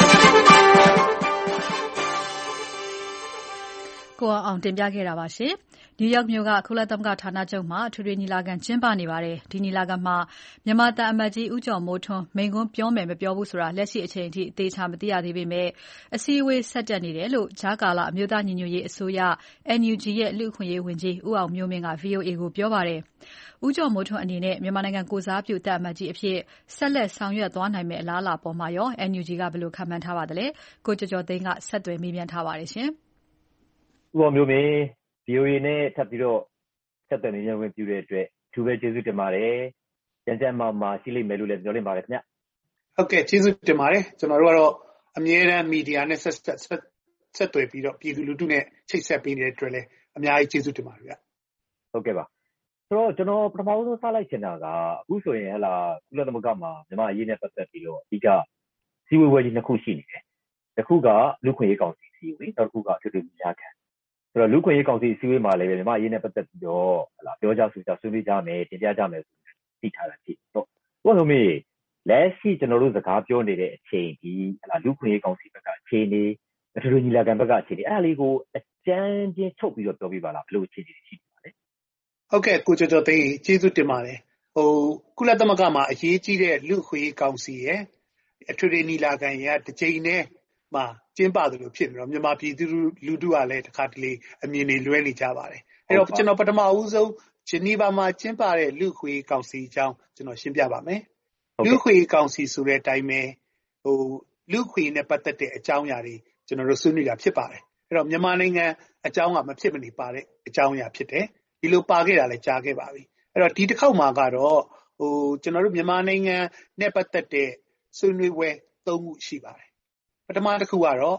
ကိုအောင်တင်ပြခဲ့တာပါရှင်။ New York မြို့ကကုလသမဂ္ဂဌာနချုပ်မှာထွေထွေညီလာခံကျင်းပနေပါတယ်။ဒီညီလာခံမှာမြန်မာသံအမတ်ကြီးဦးကျော်မိုးထွန်းမိန့်ခွန်းပြောမယ်မပြောဘူးဆိုတာလက်ရှိအချိန်အထိအသေးချာမသိရသေးပေမဲ့အစည်းအဝေးဆက်တက်နေတယ်လို့ကြားကာလအမျိုးသားညီညွတ်ရေးအစိုးရ NUG ရဲ့လူ့အခွင့်အရေးဝန်ကြီးဦးအောင်မျိုးမင်းက VOA ကိုပြောပါတယ်။ဦးကျော်မိုးထွန်းအနေနဲ့မြန်မာနိုင်ငံကိုစားပြုသံအမတ်ကြီးအဖြစ်ဆက်လက်ဆောင်ရွက်သွားနိုင်မယ့်အလားအလာပေါ်မှာရော NUG ကဘယ်လိုခန့်မှန်းထားပါသလဲ။ကိုကျော်ကျော်သိန်းကဆက်သွယ်မေးမြန်းထားပါတယ်ရှင်။ဦးအောင်မျိုးမင်းVOA နဲ့ထပ်ပြီးတော့ဆက်သွယ်နေရဝင်ပြုတဲ့အတွက်အထူးပဲကျေးဇူးတင်ပါတယ်။ကြံမာရှိလိမ့်မယ်လို့လည်းပြောလင့်ပါတယ်ခင်ဗျ။ဟုတ်ကဲ့ကျေးဇူးတင်ပါတယ်။ကျွန်တော်တို့ကတော့အမြဲတမ်းမီဒီယာနဲ့ဆက်သွယ်ပြီးတော့ပြည်သူလူထုနဲ့ချိတ်ဆက်ပေးနေတဲ့အတွက်လည်းအများကြီးကျေးဇူးတင်ပါတယ်ဗျ။ဟုတ်ကဲ့ပါ။ဆိုတော့ကျွန်တော်ပထမဆုံးစလိုက်ချင်တာကအခုဆိုရင်ကုလသမဂ္ဂမှာမြန်မာအရေးနဲ့ပတ်သက်ပြီးတော့အဓိကစီဝေဝဲကြီးနှစ်ခုရှိနေတယ်။တစ်ခုကလူခွင့်ရေးကောင်စီစီဝေးနောက်တစ်ခုကထွေထွေညီလာခံဆိုတော့လူခွင့်ရေးကောင်စီအစည်းအဝေးမှာလည်းမြန်မာအရေးနဲ့ပတ်သက်ပြီးတော့ပြောကြဆိုကြဆွေးနွေးကြမယ်တင်ပြကြမယ်ဆိုသိထားတာဖြစ်တော့ကိုကဆိုမေလက်ရှိကျွန်တော်တို့စကားပြောနေတဲ့အချိန်ဒီလူခွင့်ရေးကောင်စီဘက်ကအခြေအနေအထူးညီလာခံဘက်ကအခြေအနေအဲ့ဒါလေးကိုအကျဉ်းချင်းချုပ်ပြီးတော့ပြောပြပါလားဘယ်လိုအခြေအနေရှိပါလဲဟုတ်ကဲ့ကိုကျော်ကျော်သိန်းကျေးဇူးတင်ပါတယ်ကုလသမဂ္ဂမှာအရေးကြီးတဲ့လူခွင့်ရေးကောင်စီရဲ့အထူးညီလာခံရဲ့တစ်ကြိမ်နဲ့မှာကျင်းပသလိုဖြစ်နေတော့မြန်မာပြည်သူလူထုကလည်းတစ်ခါတလေအမြင်တွေလွဲနေကြပါတယ်အဲ့တော့ကျွန်တော်ပထမဦးဆုံးဂျနီဗာမှာကျင်းပတဲ့လူခွင့်ရေးကောင်စီအကြောင်းကျွန်တော်ရှင်းပြပါမယ်လူခွင့်ရေးကောင်စီဆိုတဲ့အတိုင်းပဲလူခွင့်နဲ့ပတ်သက်တဲ့အကြောင်းအရာတွေကျွန်တော်တို့ဆွေးနွေးတာဖြစ်ပါတယ်အဲ့တော့မြန်မာနိုင်ငံအကြောင်းကမဖြစ်မနေပါတဲ့အကြောင်းအရာဖြစ်တယ်ဒီလိုပါခဲ့တာလည်းကြားခဲ့ပါပြီအဲ့တော့ဒီတစ်ခေါက်မှာကတော့ကျွန်တော်တို့မြန်မာနိုင်ငံနဲ့ပတ်သက်တဲ့ဆွေးနွေးပွဲ၃ခုရှိပါတယ်ပထမတစ်ခုကတော့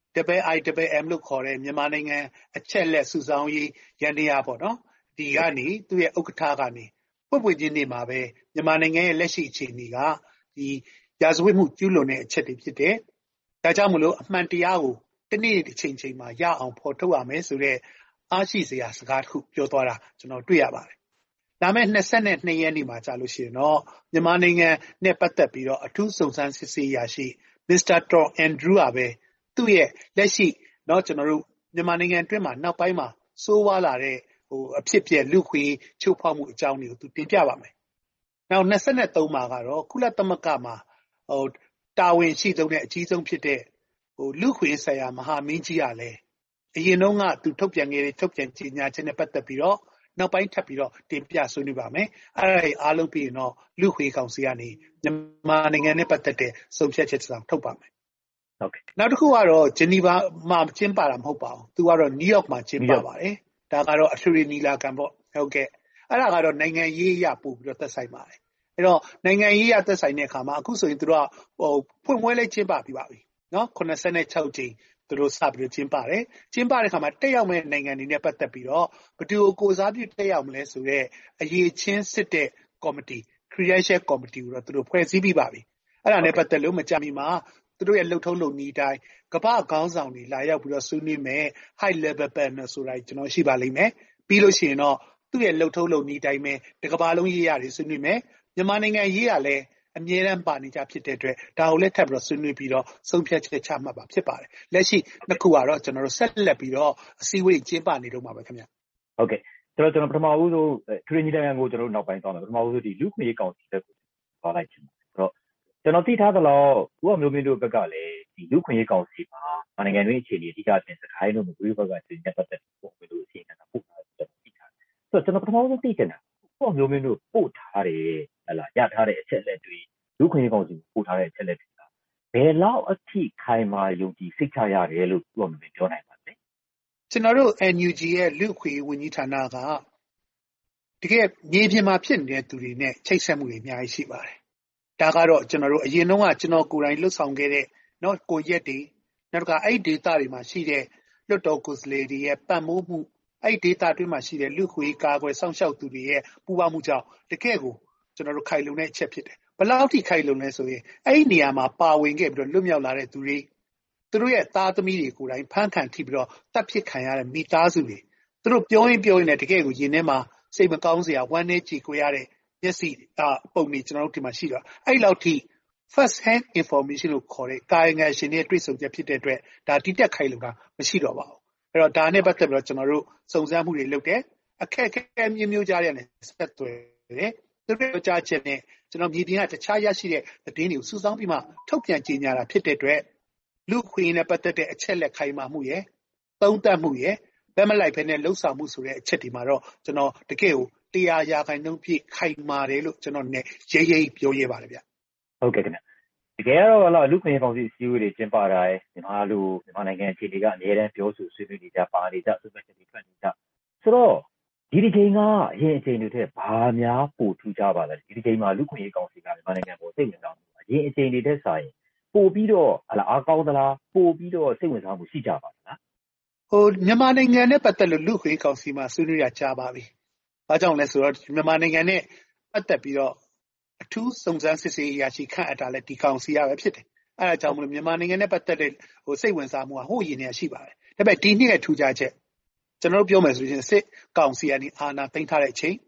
IIMM လို့ခေါ်တဲ့မြန်မာနိုင်ငံအချက်လက်စုဆောင်းရေးရန်တရားပေါ့နော်ဒီကနေသူ့ရဲ့ဥက္ကဋ္ဌကနေပွင့်ချင်းနေမှာပဲမြန်မာနိုင်ငံရဲ့လက်ရှိအခြေအနေကဒီရာဇဝတ်မှုကျူးလွန်တဲ့အချက်တွေဖြစ်တယ်ဒါကြောင့်မလို့အမှန်တရားကိုတနေ့တစ်ချိန်မှာရအောင်ဖော်ထုတ်ရမယ်ဆိုတဲ့အားရှိစရာစကားတစ်ခုပြောသွားတာကျွန်တော်တွေ့ရပါတယ်ဒါမဲ့22ရက်နေ့မှာကြာလို့ရှိရင်တော့မြန်မာနိုင်ငံနဲ့ပတ်သက်ပြီးတော့အထူးစုံစမ်းစစ်ဆေးရာရှိ Mr. Tom Andrew ကပဲသူ့ရဲ့လက်ရှိเนาะကျွန်တော်တို့မြန်မာနိုင်ငံအတွင်းမှာနောက်ပိုင်းမှာစိုးဝါးလာတဲ့အဖြစ်ပြက်လူခွေချိုးဖောက်မှုအကြောင်းတွေကိုသူတင်ပြပါမယ်။နောက်23မှာကတော့ကုလသမဂ္ဂမှာတာဝန်ရှိဆုံးတဲ့အကြီးဆုံးဖြစ်တဲ့လူခွေဆိုင်ရာမဟာမင်းကြီးကလည်းအရင်တုန်းကသူထုတ်ပြန်ခဲ့တဲ့ထုတ်ပြန်ကြေညာချက်နဲ့ပတ်သက်ပြီးတော့နောက်ပိုင်းထပ်ပြီးတော့တင်ပြဆွေးနွေးပါမယ်။အဲ့ဒါအားလုံးပြီးရင်တော့လူခွေကောင်စီကနေမြန်မာနိုင်ငံနဲ့ပတ်သက်တဲ့ဆုံးဖြတ်ချက်တစ်စောင်ထုတ်ပါမယ်။ဟုတ်ကဲ့နောက်တစ်ခုကတော့ဂျနီဗာမှာကျင်းပတာမဟုတ်ပါဘူး။သူကတော့နယူးယောက်မှာကျင်းပပါတယ်။ဒါကတော့အထူးညီလာခံပေါ့ဟုတ်ကဲ့အဲ့ဒါကတော့နိုင်ငံရေးအရပို့ပြီးတော့သက်ဆိုင်ပါတယ်အဲ့တော့နိုင်ငံရေးအရသက်ဆိုင်တဲ့အခါမှာအခုဆိုရင်သူတို့ကဖွင့်ပွဲလေးကျင်းပပြီးပါပြီနော်86ကြိမ်သူတို့စပြီးကျင်းပတယ်ကျင်းပတဲ့အခါမှာတက်ရောက်မဲ့နိုင်ငံတွေနဲ့ပတ်သက်ပြီးတော့ဘယ်သူကိုစားပြုတက်ရောက်မလဲဆိုတော့အရေးချင်းစစ်တဲ့ကော်မတီ Credential Committee ကိုတော့သူတို့ဖွဲ့စည်းပြီးပါပြီအဲ့ဒါနဲ့ပတ်သက်လို့မကြာမီမှာသူတို့ရဲ့လှုပ်ထုံးလုပ်နည်းတိုင်းကမ္ဘာခေါင်းဆောင်တွေလာရောက်ပြီးတော့ဆွေးနွေးမယ် high level panel ဆိုတာကျွန်တော်ရှိပါလိမ့်မယ်ပြီးလို့ရှိရင်တော့သူ့ရဲ့လှုပ်ထုံးလုပ်နည်းတိုင်းပဲတစ်ကမ္ဘာလုံးရေးရတယ်ဆွေးနွေးမယ်မြန်မာနိုင်ငံရေးရလဲအမြဲတမ်းပါနေကြဖြစ်တဲ့အတွက်ဒါကိုလည်းထပ်ပြီးတော့ဆွေးနွေးပြီးတော့ဆုံးဖြတ်ချက်ချမှတ်ပါဖြစ်ပါတယ်လက်ရှိနှစ်ခုကတော့ကျွန်တော်တို့ဆက်လက်ပြီးတော့အစည်းအဝေးကျင်းပနေတော့မှာပဲခင်ဗျဟုတ်ကဲ့ကျွန်တော်ပထမဦးဆုံးထရီညီတန်ကိုကျွန်တော်တို့နောက်ပိုင်းသွားမယ်ပထမဦးဆုံးဒီလူခွင့်ရေးကောင်စီဘက်ကိုသွားလိုက်ချင်တယ်အဲ့တော့ကျွန်တော်သိထားသလောက်ဦးအောင်မျိုးမင်းတို့ဘက်ကလည်းဒီလူခွင့်ရေးကောင်စီမှာနိုင်ငံတွင်းအခြေအနေအဓိကတင်စခိုင်းလို့မကွေးဘက်ကတင်ပြပတ်သက်ပုံမျိုးလို့အစီအစဉ်တာပို့ထားတယ်ကျွန်တော်သိထားတယ်ဆိုတော့ကျွန်တော်ပထမဆုံးသိချင်တာဦးအောင်မျိုးမင်းတို့ပို့ထားတယ်ဟလာရထားတဲ့အချက်လက်တွေလူခွင့်ရေးကောင်စီပို့ထားတဲ့အချက်လက်တွေကဘယ်လောက်အထိခိုင်မာယုံကြည်စိတ်ချရတယ်လို့ဦးအောင်မျိုးမင်းပြောနိုင်ပါလဲကျွန်တော်တို့ NUG ရဲ့လူခွင့်ဝန်ကြီးဌာနကတကယ်မြေပြင်မှာဖြစ်နေတဲ့သူတွေနဲ့ချိတ်ဆက်မှုတွေအများကြီးရှိပါတယ်ဒါကတော့ကျွန်တော်တို့အရင်တုန်းကကျွန်တော်ကိုယ်တိုင်လှုပ်ဆောင်ခဲ့တဲ့နော်ကိုရက်တွေနောက်တစ်ခါအဲ့ဒီဒေတာတွေမှာရှိတဲ့လွတ်တော်ကိုယ်စားလှယ်တွေရဲ့ပံ့ပိုးမှုအဲ့ဒီဒေတာတွေမှာရှိတဲ့လူခွေကာကွယ်စောင့်ရှောက်သူတွေရဲ့ပူးပေါင်းမှုကြောင့်တကယ်ကိုကျွန်တော်တို့ခိုင်လုံတဲ့အချက်ဖြစ်တယ်ဘယ်လောက်ထိခိုင်လုံလဲဆိုရင်အဲ့ဒီနေရာမှာပါဝင်ခဲ့ပြီးတော့လွတ်မြောက်လာတဲ့သူတွေသူတို့ရဲ့သားသမီးတွေကိုယ်တိုင်ဖမ်းခံထိပြီးတော့တပ်ဖြစ်ခံရတဲ့မိသားစုတွေသူတို့ပြောရင်လည်းတကယ်ကိုရင်ထဲမှာစိတ်မကောင်းစရာဝမ်းနည်းကြည်ကိုရတဲ့မျက်စိပုံတွေကျွန်တော်တို့ဒီမှာရှိတော့အဲ့လောက်ထိ first hand information လို့ခေါ်တဲ့ကာယကံရှင်တွေတွေ့ဆုံချက်ဖြစ်တဲ့အတွက်ဒါတိတက်ခိုင်လုံတာမရှိတော့ပါဘူးအဲ့တော့ဒါနဲ့ပတ်သက်ပြီးတော့ကျွန်တော်တို့စုံစမ်းမှုတွေလုပ်တယ်အခက်အခဲမျိုးကြားရတယ်ဆက်သွယ်တယ်သူတို့ကြားချက်နဲ့ကျွန်တော်မြေပြင်ကတခြားရရှိတဲ့သတင်းတွေကိုစုဆောင်းပြီးမှထုတ်ပြန်ကြေညာတာဖြစ်တဲ့အတွက်လူခွေနဲ့ပတ်သက်တဲ့အချက်လက်ခိုင်မာမှုရဲ့သုံးသပ်မှုရဲ့ဘယ်မလိုက်ဖ ೇನೆ လှုပ်ဆောင်မှုဆိုတဲ့အချက်ဒီမှာတော့ကျွန်တော်တကယ်ကို100%ပြည့်ခိုင်မာတယ်လို့ကျွန်တော်ねရေးပြောရပါတယ်ဗျဟုတ်ကဲ့ခင်ဗျတကယ်တော့လူခွင့်ကောင်စီအစည်းအဝေးတွေကျင်းပတာမြန်မာနိုင်ငံအခြေအနေကအများတန်းပြောဆိုဆွေးနွေးနေကြပါနေကြဆွေးနွေးချက်တွေထွက်နေကြဆိုတော့ဒီတစ်ချိန်ကအရင်အချိန်တွေထက်ဘာများပိုထူးခြားပါလဲဒီတစ်ချိန်မှာလူခွင့်ကောင်စီကမြန်မာနိုင်ငံပေါ်စိတ်ဝင်စားမှုအရင်အချိန်တွေထက်စာရင်ပို့ပြီးတော့အားကောင်းသလားပို့ပြီးတော့စိတ်ဝင်စားမှုရှိကြပါလားမြန်မာနိုင်ငံနဲ့ပတ်သက်လို့လူခွင့်ကောင်စီမှာဆွေးနွေးရကြပါပြီ။ဘာကြောင့်လဲဆိုတော့မြန်မာနိုင်ငံနဲ့ပတ်သက်ပြီးတော့အထူးစုံစမ်းစစ်ဆေးရရှိခန့်အပ်တာလည်းဒီကောင်စီရပဲဖြစ်တယ်။အဲဒါကြောင့်မလို့မြန်မာနိုင်ငံနဲ့ပတ်သက်တဲ့စိတ်ဝင်စားမှုကဟိုရင်နေရှိပါတယ်။ဒါပေမဲ့ဒီနှစ်ရဲ့ထူးခြားချက်ကျွန်တော်တို့ပြောမယ်ဆိုရင်စစ်ကောင်စီကနေအာဏာသိမ်းထားတဲ့အချိန်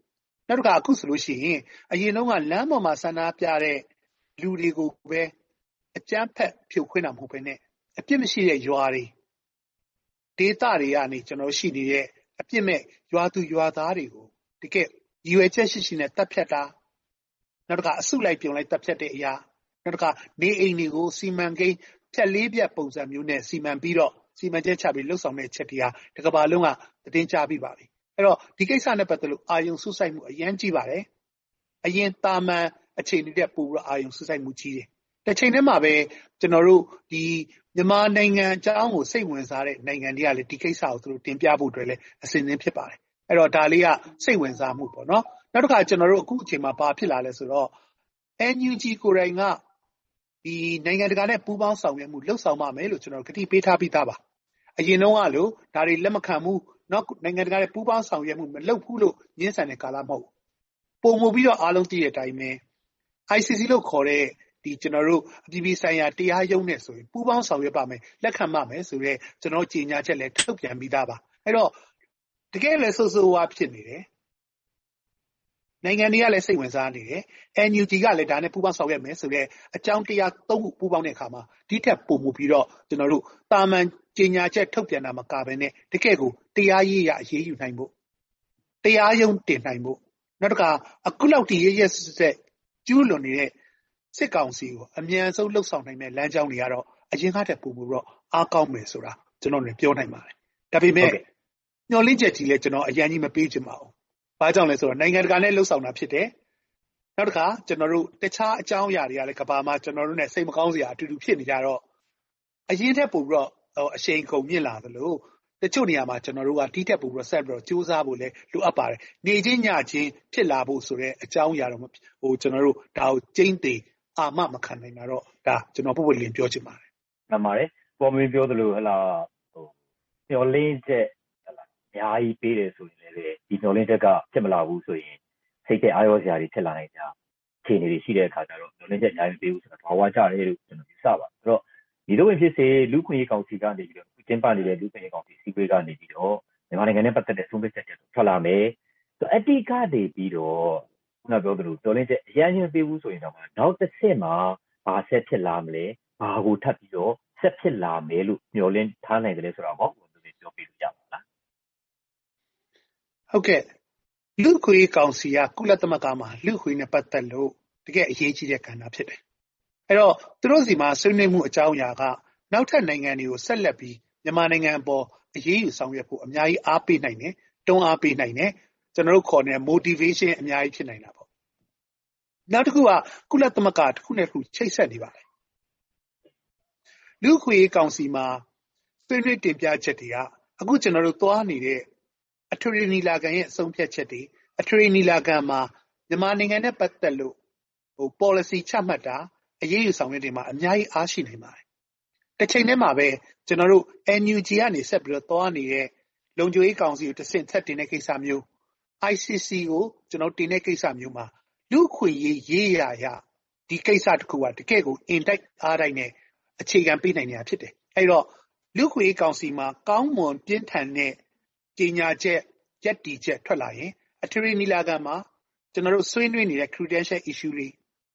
နောက်တစ်ခါအခုဆိုလို့ရှိရင်အရင်တုန်းကလမ်းပေါ်မှာဆန္ဒပြတဲ့လူတွေကိုပဲအကြမ်းဖက်ဖြိုခွင်းတာမဟုတ်ဘဲနဲ့အပြစ်မရှိတဲ့ရွာတွေဒေသတွေကနေကျွန်တော်ရှိနေတဲ့အပြစ်မဲ့ရွာသူရွာသားတွေကိုတကယ်ရည်ရွယ်ချက်ရှိရှိနဲ့တပ်ဖြတ်တာနောက်တစ်ခါအစုလိုက်ပြုံလိုက်တပ်ဖြတ်တဲ့အရာနောက်တစ်ခါနေအိမ်တွေကိုစီမံကိန်းဖြတ်လေးပြတ်ပုံစံမျိုးနဲ့စီမံပြီးတော့စီမံချက်ချပြီးလှုပ်ဆောင်တဲ့အချက်တွေကတကဘာလုံးကသတင်းကြားပြီးပါပြီအဲ့တော့ဒီကိစ္စနဲ့ပတ်သက်လို့အာယုံစုစိုက်မှုအရန်ကြီးပါတယ်အရင်တာမန်အခြေအနေတဲ့ပို့ပြီးအာယုံစုစိုက်မှုကြီးတယ်တစ်ချိန်တည်းမှာပဲကျွန်တော်တို့ဒီမြန်မာနိုင်ငံအကြောင်းကိုစိတ်ဝင်စားတဲ့နိုင်ငံတွေကလည်းဒီကိစ္စကိုသူတို့တင်ပြဖို့အတွက်လည်းအစဉ်အသင်းဖြစ်ပါတယ်အဲ့တော့ဒါလေးကစိတ်ဝင်စားမှုပေါ့နော်နောက်တစ်ခါကျွန်တော်တို့အခုအချိန်မှာဘာဖြစ်လာလဲဆိုတော့ NUG ကိုယ်တိုင်ကဒီနိုင်ငံတကာနဲ့ပူးပေါင်းဆောင်ရွက်မှုလှုပ်ဆောင်ပါမယ်လို့ကျွန်တော်ကတိပေးထားပြီးသားပါအရင်တုန်းကလို့ဒါတွေလက်မခံမှုနောက်နိုင်ငံတကာနဲ့ပူးပေါင်းဆောင်ရွက်မှုမလုပ်ဘူးလို့ညှင်းဆန်တဲ့ကာလမဟုတ်ပုံမှုပြီးတော့အားလုံးသိတဲ့အတိုင်းပဲ ICC လို့ခေါ်တဲ့ဒီကျွန်တော်တို့အပြည်ပြည်ဆိုင်ရာတရားရုံးနဲ့ဆိုရင်ပူးပေါင်းဆောင်ရွက်ပါမယ်လက်ခံပါမယ်ဆိုတော့ကျွန်တော်ကြေညာချက်လည်းထုတ်ပြန်ပြီးသားပါအဲ့တော့တကယ်လည်းဆိုးဝါးဖြစ်နေတယ်နိုင်ငံတွေကလည်းစိတ်ဝင်စားနေတယ် NUG ကလည်းဒါနဲ့ပူးပေါင်းဆောင်ရွက်မယ်ဆိုတော့အကြောင်းတရား၃ခုပူးပေါင်းတဲ့အခါမှာဒီထက်ပိုမှုပြီးတော့ကျွန်တော်တို့တာမန်ကြေညာချက်ထုတ်ပြန်တာမကဘဲနဲ့တကယ်ကိုတရားရေးရအရေးယူနိုင်ဖို့တရားရုံးတင်နိုင်ဖို့နောက်တစ်ခါအခုလောက်ဒီရဆက်ကျူးလွန်နေတဲ့စစ်ကောင်စီကိုအမြန်ဆုံးလှုပ်ဆောင်နိုင်တဲ့လမ်းကြောင်းတွေကတော့အရင်ကတည်းကပုံမှုတော့အားကောင်းမယ်ဆိုတာကျွန်တော်လည်းပြောနိုင်ပါတယ်ဒါပေမဲ့ညှော်လင့်ချက်ကြီးလည်းကျွန်တော်အရင်ကြီးမပေးချင်ပါဘူးဘာကြောင့်လဲဆိုတော့နိုင်ငံတကာနဲ့လှုပ်ဆောင်တာဖြစ်တယ်နောက်တစ်ခါကျွန်တော်တို့တခြားအကြောင်းအရာတွေကလည်းကဘာမှာကျွန်တော်တို့ ਨੇ စိတ်မကောင်းစရာအတူတူဖြစ်နေကြတော့အရင်ထက်ပိုပြီးတော့အရှိန်ကုန်မြင့်လာသလိုတချို့နေရာမှာကျွန်တော်တို့ကဒီထက်ပိုပြီးတော့ဆက်ပြီးတော့စူးစမ်းဖို့လည်းလိုအပ်ပါတယ်နေချင်းညချင်းဖြစ်လာဖို့ဆိုတဲ့အကြောင်းအရာတော့ကျွန်တော်တို့ဒါကိုကျင်းသေးအာမမခံနိုင်တာတော့ဒါကျွန်တော်ပုတ်ပုတ်လင်းပြောချင်ပါတယ်မှန်ပါတယ်ပေါ်မင်းပြောသလိုဟလာမျောလင်းချက်ဟလာအများကြီးပေးတယ်ဆိုရင်လည်းဒီမျောလင်းချက်ကဖြစ်မလာဘူးဆိုရင်စိတ်တဲ့အာရောစရာတွေဖြစ်လာနိုင်ကြအခြေအနေတွေရှိတဲ့အခါကျတော့မျောလင်းချက်အများကြီးပေးဘူးဆိုတော့ဘာဝကြတယ်လို့ကျွန်တော်ယူဆပါဆိုတော့ဒီလိုဝင်ဖြစ်စေလူခွင့်ရေးကောင်စီကနေပြီးတော့ကျင်းပနေတဲ့လူခွင့်ရေးကောင်စီစီကွေးကနေပြီးတော့မြန်မာနိုင်ငံနဲ့ပတ်သက်တဲ့ဆုံးဖြတ်ချက်တွေထွက်လာမယ်ဆိုအတိကနေပြီးတော့ခုနပြောသလိုမျောလင်းချက်အရင်ချင်းပေးဘူးဆိုရင်တော့နောက်တစ်ဆင့်မှာဘာဆက်ဖြစ်လာမလဲဘာကိုထပ်ပြီးတော့ဆက်ဖြစ်လာမယ်လို့မျှော်လင့်ထားနိုင်တယ်လဲဆိုတာပေါ့ပြောပြလို့ရပါလားဟုတ်ကဲ့လူခွေကောင်စီကကုလသမဂ္ဂမှာလူခွေနဲ့ပတ်သက်လို့တကယ်အရေးကြီးတဲ့ကဏ္ဍဖြစ်တယ်အဲ့တော့သူတို့စီမှာဆွေးနွေးမှုအကြောင်းအရာကနောက်ထပ်နိုင်ငံတွေကိုဆက်လက်ပြီးမြန်မာနိုင်ငံအပေါ်အရေးယူဆောင်ရွက်ဖို့အများကြီးအားပေးနိုင်တယ်တွန်းအားပေးနိုင်တယ်ကျွန်တော်တို့ခေါ်တဲ့ motivation အများကြီးဖြစ်နိုင်တာပေါ့နောက်တစ်ခုကကုလသမဂ္ဂတစ်ခုနဲ့တစ်ခုချိတ်ဆက်နေပါတယ်လူခွေကောင်စီမှာဆွေးနွေးတင်ပြချက်တွေကအခုကျွန်တော်တို့သွားနေတဲ့အထွေထွေနီလာခံရဲ့အဆုံးဖြတ်ချက်တွေအထွေထွေနီလာခံမှာမြန်မာနိုင်ငံနဲ့ပတ်သက်လို့policy ချမှတ်တာအရေးယူဆောင်ရွက်တွေမှာအများကြီးအားရှိနေပါတယ်တစ်ချိန်တည်းမှာပဲကျွန်တော်တို့ NUG ကနေဆက်ပြီးတော့သွားနေတဲ့လုံခြုံရေးကောင်စီကိုတစ်ဆင့်ဆက်တင်တဲ့ကိစ္စမျိုး ICC ကိုကျွန်တော်တင်တဲ့ကိစ္စမျိုးမှာလူခွေရေးရဒီကိစ္စတစ်ခုကတကယ့်ကို index အားတိုင်းနဲ့အခြေခံပေးနိုင်နေတာဖြစ်တယ်အဲ့တော့လူခွေကောင်စီမှာကောင်းမွန်ပြင်းထန်တဲ့ကြေညာချက်ရက်တီချက်ထွက်လာရင်အထွေထွေနီလာခံမှာကျွန်တော်တို့ဆွေးနွေးနေတဲ့ credential issue တွေ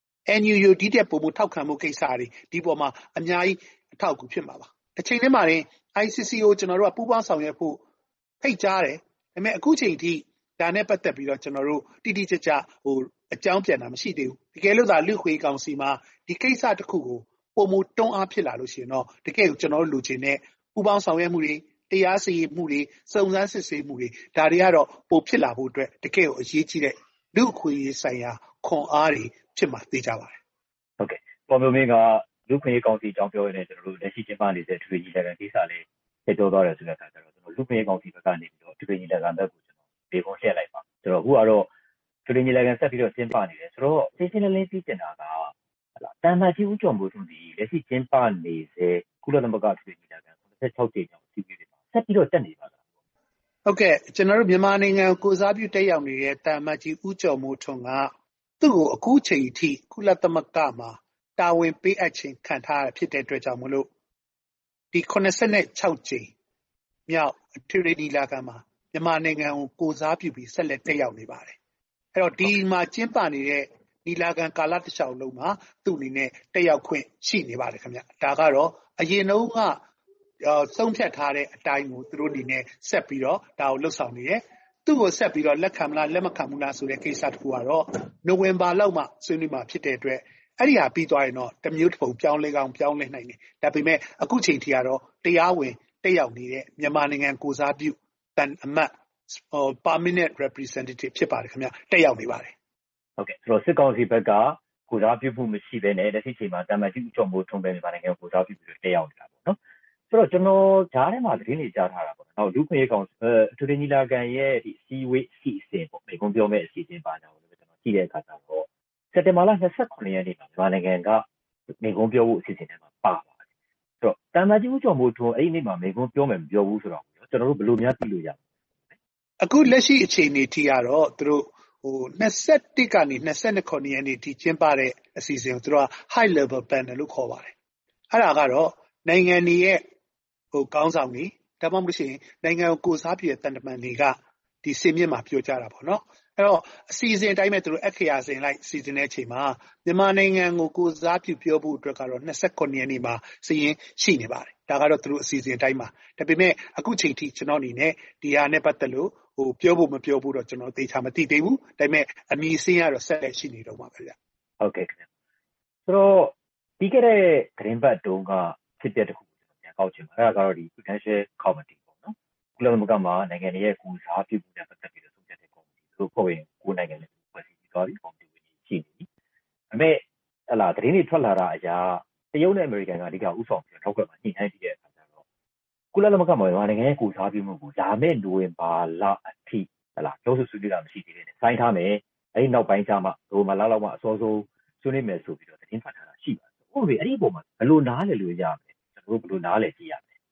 NUU ဒီတဲ့ပုံမှုထောက်ခံမှုကိစ္စတွေဒီပေါ်မှာအများကြီးအထောက်အကူဖြစ်မှာပါတစ်ချိန်တည်းမှာရင် ICC ကိုကျွန်တော်တို့ကပူးပေါင်းဆောင်ရွက်ဖို့ဖိတ်ကြားတယ်ဒါပေမဲ့အခုချိန်ထိဒါနဲ့ပတ်သက်ပြီးတော့ကျွန်တော်တို့တိတိကျကျအကြောင်းပြန်တာမရှိသေးဘူးတကယ်လို့သာလူခွေကောင်စီမှာဒီကိစ္စတစ်ခုကိုပုံမှုတွန်းအားဖြစ်လာလို့ရှိရင်တော့တကယ်ကိုကျွန်တော်တို့လူချင်းနဲ့ပူးပေါင်းဆောင်ရွက်မှုတွေတရားစီရင်မှုတွေစုံစမ်းစစ်ဆေးမှုတွေဒါတွေကတော့ပိုဖြစ်လာဖို့အတွက်တကယ်ကိုအရေးကြီးတဲ့လူခွေဆိုင်ရာခွန်အားတွေဖြစ်မှာသိကြပါတယ်ဟုတ်ကဲ့ပေါ်မျိုးမင်းကလူခွေကောင်စီအကြောင်းပြောရရင်ကျွန်တော်တို့လက်ရှိကျင်းပနေတဲ့ထွေကြီးလက်ခံကိစ္စလေးဆက်ပြောသွားတယ်ဆိုတဲ့အခါကျတော့ကျွန်တော်လူခွေကောင်စီဘက်ကနေပြီးတော့ထွေကြီးလက်ခံဘက်ကိုကျွန်တော်ဒီကုန်းရှင်းလိုက်ပါဆိုတော့အခုကတော့ထွေကြီးလက်ခံဆက်ပြီးတော့ကျင်းပနေတယ်ဆိုတော့ရှင်းရှင်းလင်းလင်းသိချင်တာကတန်မာကြီးဦးကျော်မိုးထွန်းဒီလက်ရှိကျင်းပနေစေကုလသမဂ္ဂထွေကြီးလက်ခံ16ကြိမ်ကျော်စီးပြီးတယ်ဆက်ပြီးတော့တက်နေပါလားဟုတ်ကဲ့ကျွန်တော်တို့မြန်မာနိုင်ငံကိုစားပြုတက်ရောက်နေတဲ့တန်မာကြီးဦးကျော်မိုးထွန်းကသူ့ကိုအခုချိန်အထိကုလသမဂ္ဂမှာတာဝန်ပေးအပ်ခြင်းခံထားရဖြစ်တဲ့အတွက်ကြောင့်မလို့ဒီ86ကြိမ်မြောက်အထွေထွေနီလာခံမှာမြန်မာနိုင်ငံကိုကိုစားပြုပြီးဆက်လက်တက်ရောက်နေပါတယ်အဲ့တော့ဒီမှာကျင်းပနေတဲ့နီလာခံကာလတစ်လျှောက်လုံးမှာသူ့အနေနဲ့တက်ရောက်ခွင့်ရှိနေပါတယ်ခင်ဗျဒါကတော့အရင်တုန်းကဆုံးဖြတ်ထားတဲ့အတိုင်းကိုသူတို့အနေနဲ့ဆက်ပြီးတော့ဒါကိုလှုပ်ဆောင်နေတယ်သူ့ကိုဆက်ပြီးတော့လက်ခံမလားလက်မခံဘူးလားဆိုတဲ့ကိစ္စတစ်ခုကတော့နိုဝင်ဘာလောက်မှဆွေးနွေးမှာဖြစ်တဲ့အတွက်အဲ့ဒီဟာပြီးသွားရင်တော့တမျိုးတစ်ပုံပြောင်းလဲကောင်းပြောင်းလဲနိုင်တယ်ဒါပေမဲ့အခုချိန်ထိကတော့တရားဝင်တက်ရောက်နေတဲ့မြန်မာနိုင်ငံကိုစားပြုတန်အမတ်permanent representative ဖြစ်ပါတယ်ခင်ဗျတက်ရောက်နေပါတယ်ဟုတ်ကဲ့ဆိုတော့စစ်ကောင်စီဘက်ကကိုစားပြုမှုမရှိဘဲနဲ့လက်ရှိချိန်မှာတမန်ကြီးဦးကျော်မိုးထွန်းပဲမြန်မာနိုင်ငံကိုစားပြုပြီးတက်ရောက်နေတာပေါ့နော်ဆိုတော့ကျွန်တော်ဂျားထဲမှာသတင်းတွေကြားထားတာပေါ့နော်လူခွင့်ရေးကောင်အထူးညီလာခံရဲ့ဒီစီဝေးစီစဉ်ပေါ့မိကုံပြောမဲ့အစီအစဉ်ပါကြအောင်လို့ကျွန်တော်ကြည့်တဲ့အခါကျတော့စက်တင်ဘာလ29ရက်နေ့မှာမြန်မာနိုင်ငံကမိကုံပြောဖို့အစီအစဉ်ထဲမှာပါပါတယ်ဆိုတော့တမန်ကြီးဦးကျော်မိုးထွန်းအဲ့ဒီနေ့မှာမိကုံပြောမယ်မပြောဘူးဆိုတော့ကျွန်တော်တို့ဘယ်လိုများသိလို့ရမလဲအခုလက်ရှိအခြေအနေထိကတော့သူတို့21ကနေ29ရက်နေ့ထိကျင်းပတဲ့အစီအစဉ်ကိုသူတို့က high level panel လို့ခေါ်ပါတယ်အဲ့ဒါကတော့နိုင်ငံတွေရဲ့ခေါင်းဆောင်တွေဒါမှမဟုတ်ရှင်နိုင်ငံကိုစားပြည့်တဲ့တန်တမန်တွေကဒီစင်မြင့်မှာပြောကြတာပေါ့နော်အဲ့တော့အစီအစဉ်အတိုင်းပဲသူတို့အခရာစင်လိုက်စီစဉ်တဲ့အချိန်မှာမြန်မာနိုင်ငံကိုစားပြုပြောဖို့အတွက်ကတော့29ရက်နေ့မှာစီရင်ရှိနေပါတယ်ဒါကတော့သူတို့အစီအစဉ်အတိုင်းပါဒါပေမဲ့အခုချိန်ထိကျွန်တော်အနေနဲ့ဒီဟာနဲ့ပတ်သက်လို့ပြောဖို့မပြောဘူးတော့ကျွန်တော်သေချာမသိသေးဘူးဒါပေမဲ့အမည်စင်းကတော့ဆက်လက်ရှိနေတော့မှာပဲဗျဟုတ်ကဲ့ခင်ဗျဆိုတော့ပြီးခဲ့တဲ့သတင်းပတ်တုန်းကဖြစ်တဲ့တခုပြန်ကောက်ချင်ပါအဲ့ဒါကတော့ဒီ Prudential Committee ပေါ့နော်ကုလသမဂ္ဂမှာနိုင်ငံရဲ့ကိုစားပြုမှုနဲ့ပတ်သက်ပြီးတော့ဆုံးဖြတ်တဲ့ committee တို့ဖွဲ့ဝင်ကိုနိုင်ငံလည်းဖွဲ့စည်းပြီးသွားပြီ committee ဝင်ရှိနေပြီဒါပေမဲ့ဟလာသတင်းတွေထွက်လာတာအရာတရုတ်နဲ့အမေရိကန်ကအဓိကဥဆောင်ပြီးတော့ထောက်ကွက်မှာညှိနှိုင်းပြီးတဲ့အခါကျတော့ကုလသမဂ္ဂမှာနိုင်ငံရဲ့ကိုစားပြုမှုကိုဒါမဲ့နိုဝင်ဘာလအထိဟလာပြောဆိုဆွေးနွေးတာမရှိသေးတဲ့နဲ့စိုင်းထားမယ်အဲ့ဒီနောက်ပိုင်းကျမှနိုဝင်ဘာလလောက်မှအစောဆုံးဆွေးနွေးမယ်ဆိုပြီးတော့သတင်းထွက်ထားတာရှိပါတယ်ဟုတ်ပြီအဲ့ဒီပုံမှာဘယ်လိုနားလည်လို့ရမလဲကျွန်တော်တို့ဘယ်လိုနားလည်ကြည့်ရမလဲ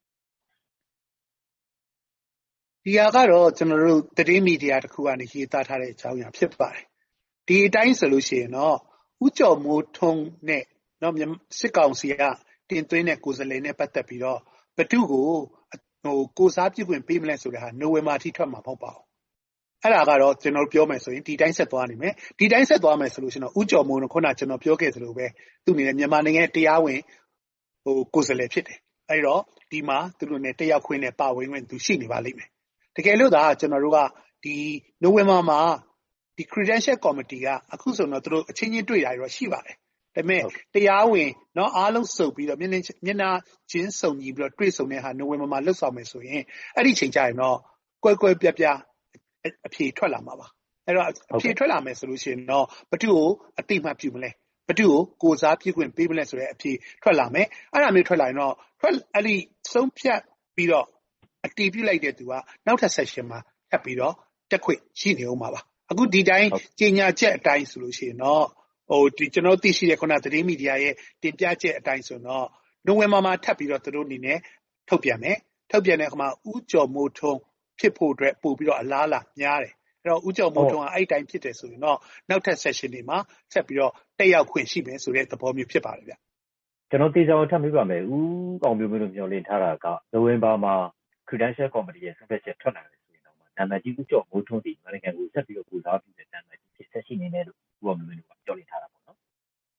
ဒီဟာကတော့ကျွန်တော်တို့သတင်းမီဒီယာတစ်ခုကနေရေးသားထားတဲ့အကြောင်းအရာဖြစ်ပါတယ်ဒီအတိုင်းဆိုလို့ရှိရင်တော့ဦးကျော်မိုးထွန်းနဲ့နော်စစ်ကောင်စီကတင်သွင်းတဲ့ကိုယ်စားလှယ်နဲ့ပတ်သက်ပြီးတော့ဘသူကိုကိုစားပြုခွင့်ပေးမလဲဆိုတဲ့ဟာနိုဝင်ဘာထိထွက်မှာမဟုတ်ပါဘူးအဲ့ဒါကတော့ကျွန်တော်ပြောမယ်ဆိုရင်ဒီတိုင်းဆက်သွားနိုင်မယ်ဒီတိုင်းဆက်သွားမယ်ဆိုလို့ရှိရင်တော့ဦးကျော်မိုးကခုနကျွန်တော်ပြောခဲ့သလိုပဲသူ့အနေနဲ့မြန်မာနိုင်ငံတရားဝင်ကိုယ်စားလှယ်ဖြစ်တယ်အဲ့တော့ဒီမှာသူတို့နဲ့တက်ရောက်ခွင့်နဲ့ပါဝင်ခွင့်သူရှိနေပါလိမ့်မယ်တကယ်လို့သာကျွန်တော်တို့ကဒီနိုဝင်ဘာမှာဒီ Credential Committee ကအခုဆိုတော့သူတို့အချင်းချင်းတွေ့တာရောရှိပါတယ်ဒါပေမဲ့တရားဝင်เนาะအားလုံးစုပ်ပြီးတော့မျက်နှာချင်းစုံညီပြီးတော့တွေ့ဆုံတဲ့ဟာနိုဝင်ဘာမှာလှုပ်ဆောင်မယ်ဆိုရင်အဲ့ဒီချိန်ကျရင်တော့ကွဲကွဲပြားပြားအဖြေထွက်လာမှာပါအဲ့တော့အဖြေထွက်လာမယ်ဆိုလို့ရှိရင်တော့ဘသူ့ကိုအတိမတ်ပြုမလဲဘသူ့ကိုစားပြုခွင့်ပေးမလဲဆိုတဲ့အဖြေထွက်လာမယ်အဲ့ဒါမျိုးထွက်လာရင်တော့အဲ့ဒီဆုံးဖြတ်ပြီးတော့အတည်ပြုလိုက်တဲ့သူကနောက်ထပ် session မှာထပ်ပြီးတော့တက်ခွင့်ရှိနေဦးမှာပါအခုဒီတိုင်းကြေညာချက်အတိုင်းဆိုလို့ရှိရင်တော့ဒီကျွန်တော်သိရှိတဲ့ခုနသတင်းမီဒီယာရဲ့တင်ပြချက်အတိုင်းဆိုတော့နိုဝင်ဘာမှာထပ်ပြီးတော့သူတို့အနေနဲ့ထုတ်ပြန်မယ်ထုတ်ပြန်တဲ့အခါမှာဦးကျော်မိုးထွန်းဖြစ်ဖို့အတွက်ပို့ပြီးတော့အလားလာများတယ်အဲ့တော့ဦးကျော်မိုးထွန်းကအဲ့တိုင်းဖြစ်တယ်ဆိုရင်တော့နောက်ထပ် session တွေမှာဆက်ပြီးတော့တက်ရောက်ခွင့်ရှိမယ်ဆိုတဲ့သဘောမျိုးဖြစ်ပါတယ်ဗျကျွန်တော်တေချာအောင်ထပ်ပြီးပါမယ်ဦးအောင်မျိုးမျိုးတို့မျှော်လင့်ထားတာကနိုဝင်ဘာမှာ Credential Committee ရဲ့ဆုံးဖြတ်ချက်ထွက်လာတယ်ဆိုရင်တော့နာမည်ကြီးဦးကျော်မိုးထွန်းဒီနိုင်ငံကိုဆက်ပြီးတော့ကိုစားပြုတဲ့နာမည်ကြီးဖြစ်ဆက်ရှိနေတယ်လို့ဦးအောင်မျိုးမျိုးတို့ကပြောလင့်ထားတာပေါ့နော်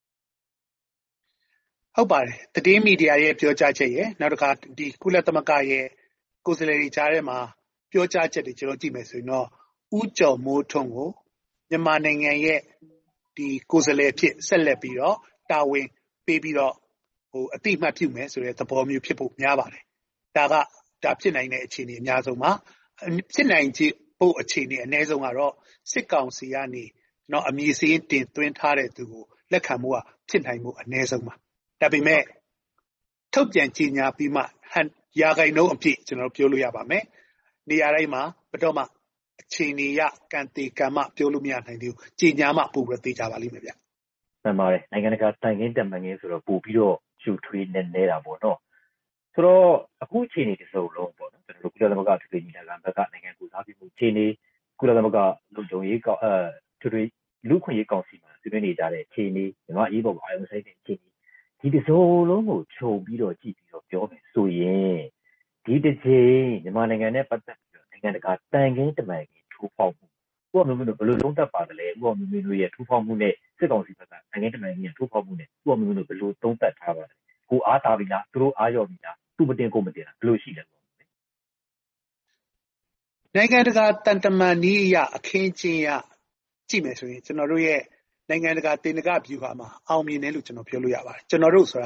ဟုတ်ပါတယ်သတင်းမီဒီယာရဲ့ပြောကြားချက်ရဲ့နောက်တစ်ခါဒီကုလသမဂ္ဂရဲ့ကိုယ်စားလှယ်တွေကြားထဲမှာပြောကြားချက်တွေကျွန်တော်ကြည့်မယ်ဆိုရင်တော့ဦးကျော်မိုးထွန်းကိုမြန်မာနိုင်ငံရဲ့ဒီကိုယ်စားလှယ်ဖြစ်ဆက်လက်ပြီးတော့တာဝန်ပေးပြီးတော့အတိအမှတ်ပြုမယ်ဆိုတဲ့သဘောမျိုးဖြစ်ဖို့များပါတယ်ဒါဖြစ်နိုင်တဲ့အခြေအနေအများဆုံးပါဖြစ်နိုင်ခြင်းဖို့အခြေအနေအနည်းဆုံးကတော့စစ်ကောင်စီကနေတော့အမည်စင်းတင်သွင်းထားတဲ့သူကိုလက်ခံမှုကဖြစ်နိုင်မှုအနည်းဆုံးပါဒါပေမဲ့ထုတ်ပြန်ကြေညာပြီးမှရာခိုင်နှုန်းအပြည့်ကျွန်တော်ပြောလို့ရပါမယ်နေရာတိုင်းမှာဘယ်တော့မှအခြေအနေရကံတေကံမှပြောလို့မရနိုင်သေးဘူးကြေညာမှပို့ပြီးသိကြပါလိမ့်မယ်ဗျမှန်ပါတယ်နိုင်ငံတကာတိုင်ခင်းတက်မှန်ခင်းဆိုတော့ပို့ပြီးတော့ရှူထွေးနေတာပေါ့နော်ဆိုတော့အခုအခြေအနေတစ်စုံလုံးပေါ့နော်ကျွန်တော်တို့ကုလသမဂ္ဂထွေထွေညီလာခံဘက်ကနိုင်ငံကိုစားပြုမှုအခြေအနေကုလသမဂ္ဂလုံခြုံရေးကောင်ထွေထွေလူ့ခွင့်ရေးကောင်စီမှာဆွေးနွေးနေကြတဲ့အခြေအနေမြန်မာအရေးပေါ်အာရုံစိုက်တဲ့အခြေအနေဒီတစ်စုံလုံးကိုခြုံပြီးတော့ကြည့်ပြီးတော့ပြောမယ်ဆိုရင်ဒီတစ်ချိန်မြန်မာနိုင်ငံနဲ့ပတ်သက်ပြီးတော့နိုင်ငံတကာတိုင်ခင်းတက်မှန်ခင်းထိုးဖောက်မှုဦးအောင်မျိုးတို့ဘယ်လိုသုံးသပ်ပါတယ်လဲဦးအောင်မျိုးတို့ရဲ့ထူးဖောက်မှုနဲ့စစ်ကောင်စီဘက်ကနိုင်ငံတကာရဲ့ထူးဖောက်မှုနဲ့ဦးအောင်မျိုးတို့ဘယ်လိုသုံးသပ်ထားပါလဲကိုအားတာပြီလားသူတို့အားရောပြီလားသူမတင်ကိုမတင်လားဘယ်လိုရှိလဲနိုင်ငံတကာတန်တမန်နည်းအရအခင်းကျင်းရကြည့်မယ်ဆိုရင်ကျွန်တော်တို့ရဲ့နိုင်ငံတကာတင်နကဗျူဟာမှာအောင်မြင်တယ်လို့ကျွန်တော်ပြောလို့ရပါတယ်ကျွန်တော်တို့ဆိုတာ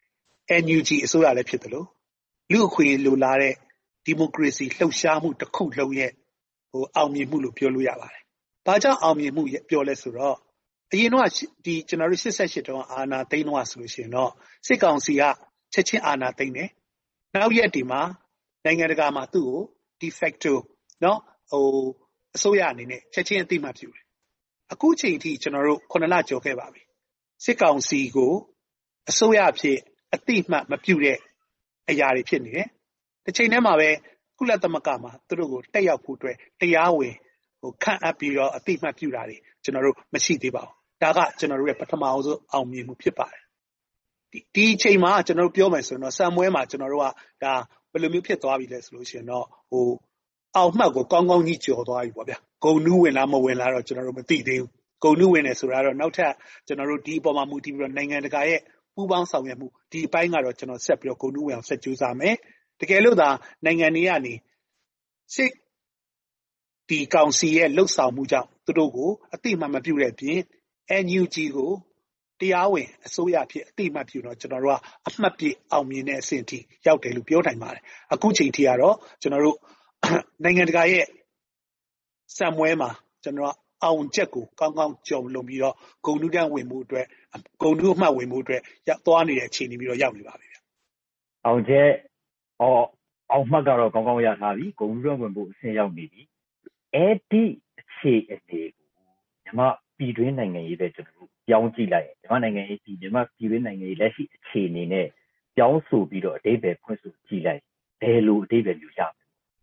NUG အစိုးရလည်းဖြစ်တယ်လို့လူအခွင့်လိုလားတဲ့ဒီမိုကရေစီလှုပ်ရှားမှုတစ်ခုလုံးရဲ့အောင်မြင်မှုလို့ပြောလို့ရပါတယ်။ဘာကြောင့်အောင်မြင်မှုပြောလဲဆိုတော့အရင်တော့ဒီကျွန်တော်တို့88တောင်အာဏာသိမ်းတော့ဆိုလို့ရှိရင်တော့စစ်ကောင်စီကချက်ချင်းအာဏာသိမ်းတယ်။နောက်ရက်ဒီမှာနိုင်ငံတကာမှာသူ့ကို de facto နော်အစိုးရအနေနဲ့ချက်ချင်းအသိမှတ်ပြုတယ်။အခုချိန်ထိကျွန်တော်တို့9လကျော်ခဲ့ပါပြီ။စစ်ကောင်စီကိုအစိုးရအဖြစ်အသိမှတ်မပြုတဲ့အရာတွေဖြစ်နေတယ်။တစ်ချိန်တည်းမှာပဲကုလသမဂ္ဂမှာသူတို့ကိုတက်ရောက်ဖို့အတွက်တရားဝင်ခန့်အပ်ပြီးတော့အသိမှတ်ပြုတာတွေကျွန်တော်တို့မရှိသေးပါဘူး။ဒါကကျွန်တော်တို့ရဲ့ပထမအောင်ဆုံးအောင်မြင်မှုဖြစ်ပါတယ်။ဒီအချိန်မှာကျွန်တော်တို့ပြောမယ်ဆိုတော့စံပွဲမှာကျွန်တော်တို့ကဒါဘယ်လိုမျိုးဖြစ်သွားပြီလဲဆိုလို့ရှိရင်တော့အောင်မှတ်ကိုကောင်းကောင်းကြီးကြော်သွားပြီပေါ့ဗျာ။ဂုံနူးဝင်လားမဝင်လားတော့ကျွန်တော်တို့မသိသေးဘူး။ဂုံနူးဝင်တယ်ဆိုတာတော့နောက်ထပ်ကျွန်တော်တို့ဒီအပေါ်မှာမူတည်ပြီးတော့နိုင်ငံတကာရဲ့ပူးပေါင်းဆောင်ရွက်မှုဒီအပိုင်းကတော့ကျွန်တော်ဆက်ပြီးတော့ဂုံနူးဝင်အောင်ဆက်ကြိုးစားမယ်။တကယ်လို့သာနိုင်ငံတွေကနေစစ်ဒီကောင်စီရဲ့လှုပ်ဆောင်မှုကြောင့်သူတို့ကိုအတိအမှန်မပြုတဲ့အပြင် NUG ကိုတရားဝင်အစိုးရဖြစ်အတိအမှန်ပြုတော့ကျွန်တော်တို့ကအမှတ်ပြအောင်မြင်တဲ့အဆင့်ထိရောက်တယ်လို့ပြောနိုင်ပါတယ်အခုချိန်ထိကတော့ကျွန်တော်တို့နိုင်ငံတကာရဲ့စံမွဲမှာကျွန်တော်အောင်ချက်ကိုကောင်းကောင်းကြုံလုံပြီးတော့ဂုံနုတန်းဝင်မှုအတွက်ဂုံနုအမှတ်ဝင်မှုအတွက်ရောက်သွားနေတဲ့အခြေအနေပြီးတော့ရောက်နေပါပြီဗျအောင်ချက်အောင်မှတ်ကတော့ကောင်းကောင်းရထားပြီဂုံနုတန်းဝင်ဖို့အဆင့်ရောက်နေပြီအဲ့ဒီအခြေအနေကိုမြန်မာပြည်တွင်းနိုင်ငံရေးပဲကျွန်တော်တို့ပြောင်းကြည့်လိုက်ရင်မြန်မာနိုင်ငံရေးမြန်မာပြည်တွင်းနိုင်ငံရေးလက်ရှိအခြေအနေနဲ့ပြောင်းဆိုပြီးတော့အဓိပ္ပာယ်ဖွင့်ဆိုကြည့်လိုက်ဘယ်လိုအဓိပ္ပာယ်မျိုးရမလဲ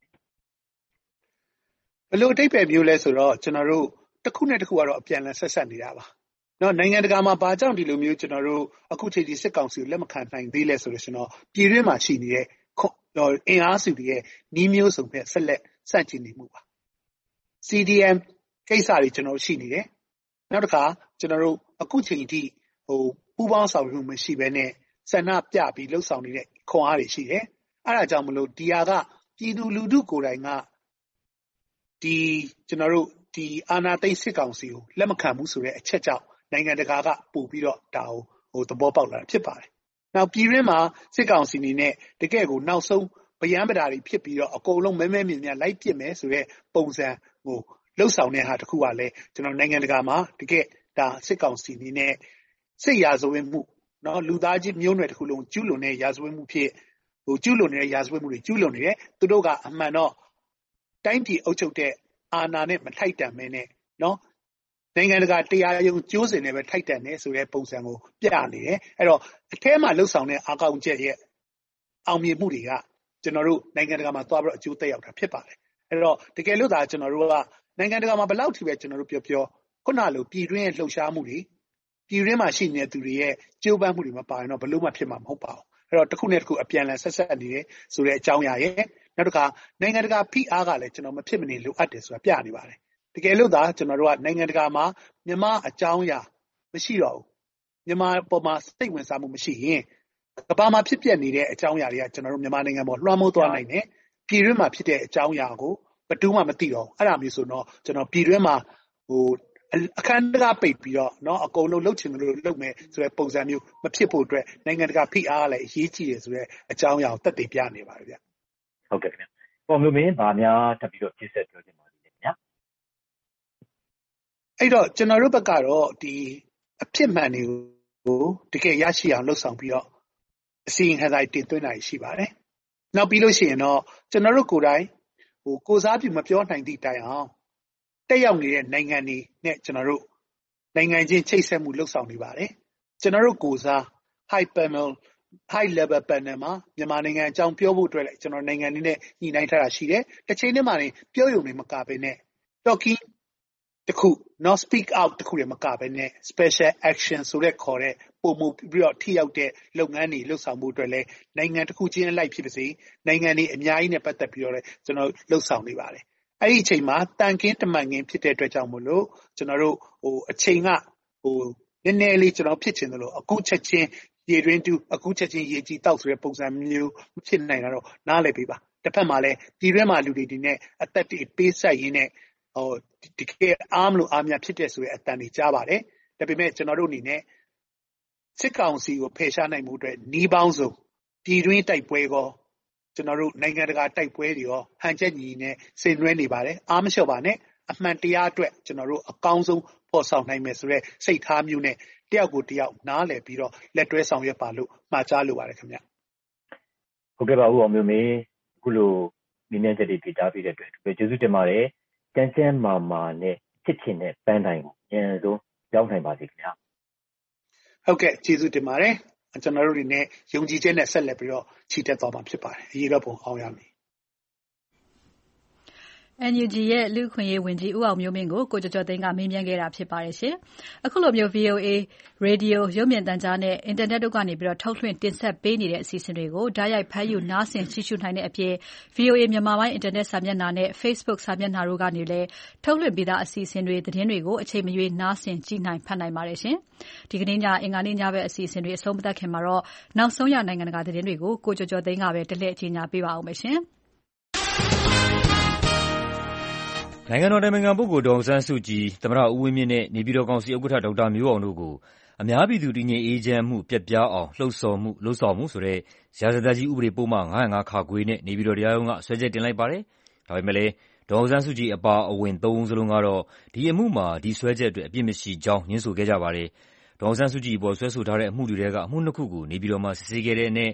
ဘယ်လိုအဓိပ္ပာယ်မျိုးလဲဆိုတော့ကျွန်တော်တို့တစ်ခုနဲ့တစ်ခုကတော့အပြန်အလှန်ဆက်ဆက်နေတာပါနော်နိုင်ငံတကာမှာဘာကြောင့်ဒီလိုမျိုးကျွန်တော်တို့အခုချိန်ဒီစစ်ကောင်စီကိုလက်မခံနိုင်သေးလဲဆိုလို့ရှင်တော့ပြည်တွင်းမှာရှိနေတဲ့အင်အားစုတွေရဲ့နှီးမျိုးစုံနဲ့ဆက်လက်စန့်ကျင်နေမှုပါ CDM ကိစ္စတွေကျွန်တော်ရှိနေတယ်နောက်တစ်ခါကျွန်တော်တို့အခုချိန်ထိပူးပေါင်းဆောင်ရွက်မှုမရှိဘဲနဲ့ဆန္ဒပြပြီးလှုပ်ဆောင်နေတဲ့ခွန်အားတွေရှိတယ်အဲ့ဒါကြောင့်မလို့ဒီဟာကပြည်သူလူထုကိုယ်တိုင်ကဒီကျွန်တော်တို့ဒီအာဏာသိမ်းစစ်ကောင်စီကိုလက်မခံဘူးဆိုတဲ့အချက်ကြောင့်နိုင်ငံတကာကပို့ပြီးတော့ဒါကိုသဘောပေါက်လာတာဖြစ်ပါတယ်နောက်ပြည်တွင်းမှာစစ်ကောင်စီအနေနဲ့တကယ့်ကိုနောက်ဆုံးဗျမ်းပဒါတွေဖြစ်ပြီးတော့အကုန်လုံးမဲမြင်လိုက်ပစ်မယ်ဆိုတဲ့ပုံစံကိုလှုပ်ဆောင်တဲ့ဟာတခုကလည်းကျွန်တော်နိုင်ငံတကာမှာတကယ်ဒါစစ်ကောင်စီအနေနဲ့စစ်ရာဇဝတ်မှုနော်လူသားချင်းမျိုးနွယ်တစ်ခုလုံးကျူးလွန်တဲ့ရာဇဝတ်မှုဖြစ်ကျူးလွန်နေတဲ့ရာဇဝတ်မှုတွေကျူးလွန်နေတယ်သူတို့ကအမှန်တော့တိုင်းပြည်အုပ်ချုပ်တဲ့အာဏာနဲ့မထိုက်တန်မဲနဲ့နော်နိုင်ငံတကာတရားရုံးကျိုးစင်နဲ့ပဲထိုက်တန်တယ်ဆိုတဲ့ပုံစံကိုပြနေတယ်အဲ့တော့အထဲမှာလှုပ်ဆောင်တဲ့အာကောင်ချက်ရဲ့အောင်မြင်မှုတွေကကျွန်တော်တို့နိုင်ငံတကာမှာသွားပြီးတော့အကျိုးသက်ရောက်တာဖြစ်ပါတယ်အဲ့တော့တကယ်လို့သာကျွန်တော်တို့ကနိုင်ငံတကာမှာဘယ်လောက်ထိပဲကျွန်တော်တို့ပြောခုနလိုပြည်တွင်းရဲ့လှုပ်ရှားမှုတွေပြည်တွင်းမှာရှိနေတဲ့သူတွေရဲ့ကြိုးပမ်းမှုတွေမပါရင်တော့ဘလို့မှဖြစ်မှာမဟုတ်ပါဘူးအဲ့တော့တစ်ခုနဲ့တစ်ခုအပြန်အလှန်ဆက်ဆက်နေတယ်ဆိုတဲ့အကြောင်းအရာရဲ့နောက်တစ်ခါနိုင်ငံတကာဖိအားကလည်းကျွန်တော်မဖြစ်မနေလိုအပ်တယ်ဆိုတာပြနေပါတယ်တကယ်လို့သာကျွန်တော်တို့ကနိုင်ငံတကာမှာမြန်မာအကြောင်းအရာမရှိတော့ဘူးမြန်မာပေါ်မှာစိတ်ဝင်စားမှုမရှိရင်ကမ္ဘာမှာဖြစ်ပျက်နေတဲ့အကြောင်းအရာတွေကကျွန်တော်တို့မြန်မာနိုင်ငံပေါ်လွှမ်းမိုးသွားနိုင်တယ်ပြည်တွင်းမှာဖြစ်တဲ့အကြောင်းအရာကိုဘယ်သူမှမသိတော့အဲ့ဒါမျိုးဆိုတော့ကျွန်တော်ပြည်တွင်းမှာအခမ်းအနားပိတ်ပြီးတော့เนาะအကုန်လုံးလှုပ်ချင်လို့လုပ်မယ်ဆိုတဲ့ပုံစံမျိုးမဖြစ်ဖို့အတွက်နိုင်ငံတကာဖိအားလည်းအရေးကြီးတယ်ဆိုတဲ့အကြောင်းအရာကိုတက်တည်ပြနေပါတယ်ဗျဟုတ်ကဲ့ခင်ဗျပေါ်မျိုးမင်းဗာများထပ်ပြီးတော့ပြည့်စက်ပြောချင်ပါတယ်ခင်ဗျအဲ့တော့ကျွန်တော်တို့ဘက်ကတော့ဒီအဖြစ်မှန်တွေကိုတကယ်ရရှိအောင်လှုပ်ဆောင်ပြီးတော့အစီရင်ခံစာတင်သွင်းတာရှိပါတယ်နောက်ပြီးလို့ရှိရင်တော့ကျွန်တော်တို့ကိုယ်တိုင်ကိုစားပြုမပြောနိုင်သည့်တိုင်အောင်တက်ရောက်နေတဲ့နိုင်ငံတွေနဲ့ကျွန်တော်တို့နိုင်ငံချင်းချိတ်ဆက်မှုလှုပ်ဆောင်နေပါတယ်ကျွန်တော်တို့ကိုစား high level panel မှာမြန်မာနိုင်ငံအကြောင်းပြောဖို့အတွက်လည်းကျွန်တော်နိုင်ငံတွေနဲ့ညှိနှိုင်းထားတာရှိတယ်တစ်ချိန်တည်းမှာနေပြောရုံနဲ့မကဘဲနဲ့ talking တခု not speak out တခုလည်းမကဘဲနဲ့ special action ဆိုတဲ့ခေါ်တဲ့ပုံမှုပြီးတော့ထိရောက်တဲ့လုပ်ငန်းတွေလှုပ်ဆောင်မှုအတွက်လည်းနိုင်ငံတစ်ခုချင်းအလိုက်ဖြစ်ပါစေနိုင်ငံတွေအများကြီးနဲ့ပတ်သက်ပြီးတော့လည်းကျွန်တော်လှုပ်ဆောင်နေပါတယ်အဲ့ဒီအချိန်မှာတန်ကင်းတမန်ကင်းဖြစ်တဲ့အတွက်ကြောင့်မို့လို့ကျွန်တော်တို့အချိန်ကနည်းနည်းလေးကျွန်တော်ဖြစ်ချင်တယ်လို့အခုချက်ချင်းရေတွင်းတူအခုချက်ချင်းရေကြီးတောက်ဆိုတဲ့ပုံစံမျိုးဖြစ်နိုင်တာတော့နားလည်ပေးပါတစ်ဖက်မှာလည်းဒီထဲမှာလူတွေဒီနဲ့အသက်တွေပေးဆက်ရင်းနဲ့ဒီကအားမလို့အားများဖြစ်တဲ့ဆိုတဲ့အတန်တွေကြားပါတယ်ဒါပေမဲ့ကျွန်တော်တို့အနေနဲ့စစ်ကောင်စီကိုဖယ်ရှားနိုင်မှုအတွက်နှီးပေါင်းစုံပြည်တွင်းတိုက်ပွဲကောကျွန်တော်တို့နိုင်ငံတကာတိုက်ပွဲတွေရောဟန်ချက်ညီနဲ့ဆင်နွှဲနေပါတယ်အားမလျှော့ပါနဲ့အမှန်တရားအတွက်ကျွန်တော်တို့အကောင်းဆုံးဖော်ဆောင်နိုင်မယ်ဆိုတဲ့စိတ်ထားမျိုးနဲ့တယောက်ကိုတယောက်နားလည်ပြီးတော့လက်တွဲဆောင်ရွက်ပါလို့မှာကြားလိုပါတယ်ခင်ဗျဟုတ်ကဲ့ပါဦးအောင်မျိုးမင်းအခုလိုမြင်မြင်ချက်တွေပြတာပြီးတဲ့အတွက်ကျေးဇူးတင်ပါတယ်ကျန်းမာနဲ့ချစ်ချင်တဲ့ပန်းတိုင်းကိုအရင်ဆုံးရောက်နိုင်ပါစေခင်ဗျာဟုတ်ကဲ့ကျေးဇူးတင်ပါတယ်ကျွန်တော်တို့တွေနဲ့ယုံကြည်ချက်နဲ့ဆက်လက်ပြီးတော့ချီတက်သွားမှာဖြစ်ပါတယ်အရေးတော်ပုံအောင်ရမည် NUG ရဲ့လူ့အခွင့်အရေးဝန်ကြီးဦးအောင်မျိုးမင်းကိုကိုကျော်ကျော်သိန်းကမေးမြန်းခဲ့တာဖြစ်ပါတယ်ရှင်။အခုလိုမျိုး VOA ရေဒီယိုရုပ်မြင်သံကြားနဲ့အင်တာနက်တို့ကနေပြီးတော့ထုတ်လွှင့်တင်ဆက်ပေးနေတဲ့အစီအစဉ်တွေကိုဓာတ်ရိုက်ဖမ်းယူနားဆင်ကြည့်ရှုနိုင်တဲ့အပြင် VOA မြန်မာပိုင်းအင်တာနက်စာမျက်နှာနဲ့ Facebook စာမျက်နှာတို့ကနေလည်းထုတ်လွှင့်ပြီးသားအစီအစဉ်တွေသတင်းတွေကိုအချိန်မရွေးနားဆင်ကြည့်နိုင်ဖတ်နိုင်ပါတယ်ရှင်။ဒီကနေ့ညအင်္ဂါနေ့ညဘက်အစီအစဉ်တွေအဆုံးမသတ်ခင်မှာတော့နောက်ဆုံးရနိုင်ငံတကာသတင်းတွေကိုကိုကျော်ကျော်သိန်းကပဲတလှည့်အညာပေးပါအောင်ရှင်။နိုင်ငံတော်တိုင်ပင်ခံပုဂ္ဂိုလ်ဒေါ်အောင်ဆန်းစုကြည်၊သမ္မတဦးဝင်းမြင့်နဲ့နေပြည်တော်ကောင်စီဥက္ကဋ္ဌဒေါက်တာမျိုးအောင်တို့ကိုအများပြည်သူတည်ငြိမ်အေးချမ်းမှုပျက်ပြားအောင်လှုံ့ဆော်မှုလုပ်ဆောင်မှုဆိုတဲ့ရာဇသတ်ကြီးဥပဒေပုဒ်မ505(ခ) နဲ့နေပြည်တော်တရားရုံးကစွဲချက်တင်လိုက်ပါတယ်။ဒါပေမဲ့လည်းဒေါ်အောင်ဆန်းစုကြည်အပါအဝင်3ဦးစလုံးကတော့ဒီအမှုမှာဒီစွဲချက်အတွက်အပြစ်မရှိကြောင်းငြင်းဆိုခဲ့ကြပါတယ်။ဒေါ်အောင်ဆန်းစုကြည်အပေါ်စွဲဆိုထားတဲ့အမှုတွေထဲကအမှု2ခုကိုနေပြည်တော်မှာစစ်ဆေးခဲ့တဲ့အနက်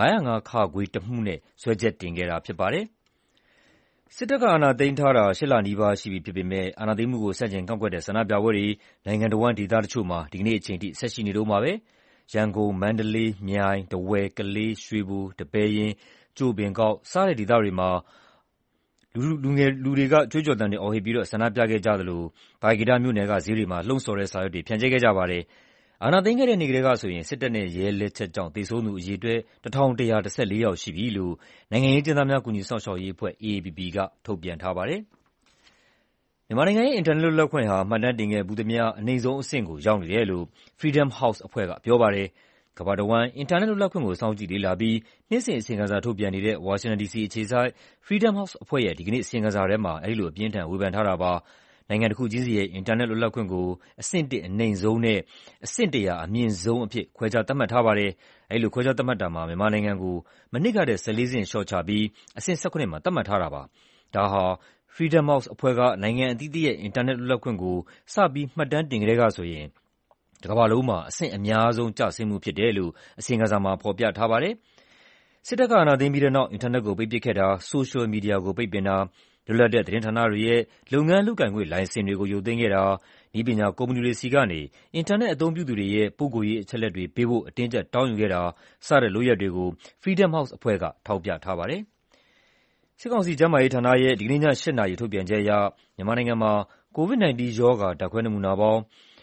505(ခ) တမှုနဲ့စွဲချက်တင်ခဲ့တာဖြစ်ပါတယ်။စစ်တပ်ကအာဏာသိမ်းထားတာ8 လနီးပါးရှိပြီဖြစ်ပေမဲ့အာဏာသိမ်းမှုကိုဆန့်ကျင်ကန့်ကွက်တဲ့ဆန္ဒပြပွဲတွေနိုင်ငံတဝန်းဒေသတချို့မှာဒီကနေ့အချိန်ထိဆက်ရှိနေတုန်းပါပဲ။ရန်ကုန်၊မန္တလေး၊မြိုင်၊ထားဝယ်၊ကလေး၊ရွှေဘို၊ဒီပဲယင်း၊ကြို့ပင်ကောက်စတဲ့ဒေသတွေမှာလူတွေကကြွေးကြော်သံတွေအော်ဟစ်ပြီးဆန္ဒပြခဲ့ကြသလိုသာကေတမြို့နယ်ကဈေးတွေမှာလှုံ့ဆော်တဲ့စာရွက်တွေဖြန့်ကျက်ခဲ့ကြပါတယ်။အာဏာသိမ်းခဲ့တဲ့နေ့ကတည်းကဆိုရင်စစ်တပ်နဲ့ရဲလက်ချက်ကြောင့်သေဆုံးသူအရေအတွက်1114 ယောက်ရှိပြီလို့နိုင်ငံရေးအကျဉ်းသားများကူညီစောင့်ရှောက်ရေးအဖွဲ့ AAPP ကထုတ်ပြန်ထားပါတယ်။မြန်မာနိုင်ငံရဲ့အင်တာနက်လွတ်လပ်ခွင့်ဟာမှတ်တမ်းတင်ခဲ့ဖူးသမျှအနိမ့်ဆုံးအဆင့်ကိုရောက်နေတယ်လို့ Freedom House အဖွဲ့ကပြောပါတယ်။ကမ္ဘာတဝန်းအင်တာနက်လွတ်လပ်ခွင့်ကိုစောင့်ကြည့်လေ့လာပြီးနှစ်စဉ်အစီရင်ခံစာထုတ်ပြန်နေတဲ့ဝါရှင်တန်ဒီစီအခြေစိုက် Freedom House အဖွဲ့ရဲ့ဒီကနေ့အစီရင်ခံစာထဲမှာအဲဒီလိုအပြင်းအထန်ဝေဖန်ထားတာပါ။နိုင်ငံတခုချင်းစီရဲ့အင်တာနက်လွတ်လပ်ခွင့်ကိုအဆင့်1အနိမ့်ဆုံးနဲ့အဆင့်100အမြင့်ဆုံးအဖြစ်ခွဲခြားသတ်မှတ်ထားပါတယ်။အဲဒီလိုခွဲခြားသတ်မှတ်တာမှာမြန်မာနိုင်ငံကိုမနှစ်ကထက်14ဆင့်လျှော့ချပြီးအဆင့်17မှာသတ်မှတ်ထားတာပါ။ဒါဟာ Freedom House အဖွဲ့ကနိုင်ငံအသီးသီးရဲ့အင်တာနက်လွတ်လပ်ခွင့်ကိုစပြီးမှတ်တမ်းတင်ကတည်းကဆိုရင်တကမ္ဘာလုံးမှာအဆင့်အများဆုံးကျဆင်းမှုဖြစ်တယ်လို့အစီရင်ခံစာမှာဖော်ပြထားပါတယ်။စစ်တပ်ကအာဏာသိမ်းပြီးတဲ့နောက်အင်တာနက်ကိုပိတ်ပစ်ခဲ့တာ၊ဆိုရှယ်မီဒီယာကိုပိတ်ပင်တာ၊လွတ်လပ်တဲ့သတင်းဌာနတွေရဲ့လုပ်ငန်းလုပ်ကိုင်ခွင့်လိုင်စင်တွေကိုရုပ်သိမ်းခဲ့တာ၊နည်းပညာကုမ္ပဏီတွေဆီကနေအင်တာနက်အသုံးပြုသူတွေရဲ့ပုဂ္ဂိုလ်ရေးအချက်အလက်တွေပေးဖို့အတင်းအကျပ်တောင်းယူခဲ့တာစတဲ့လုပ်ရပ်တွေကို Freedom House အဖွဲ့ကထောက်ပြထားပါတယ်။စစ်ကောင်စီကျန်းမာရေးဌာနရဲ့ဒီကနေ့ည8 နာရီထုတ်ပြန်ချက်အရမြန်မာနိုင်ငံမှာ COVID-19 ရောဂါဓာတ်ခွဲနမူနာပေါင်း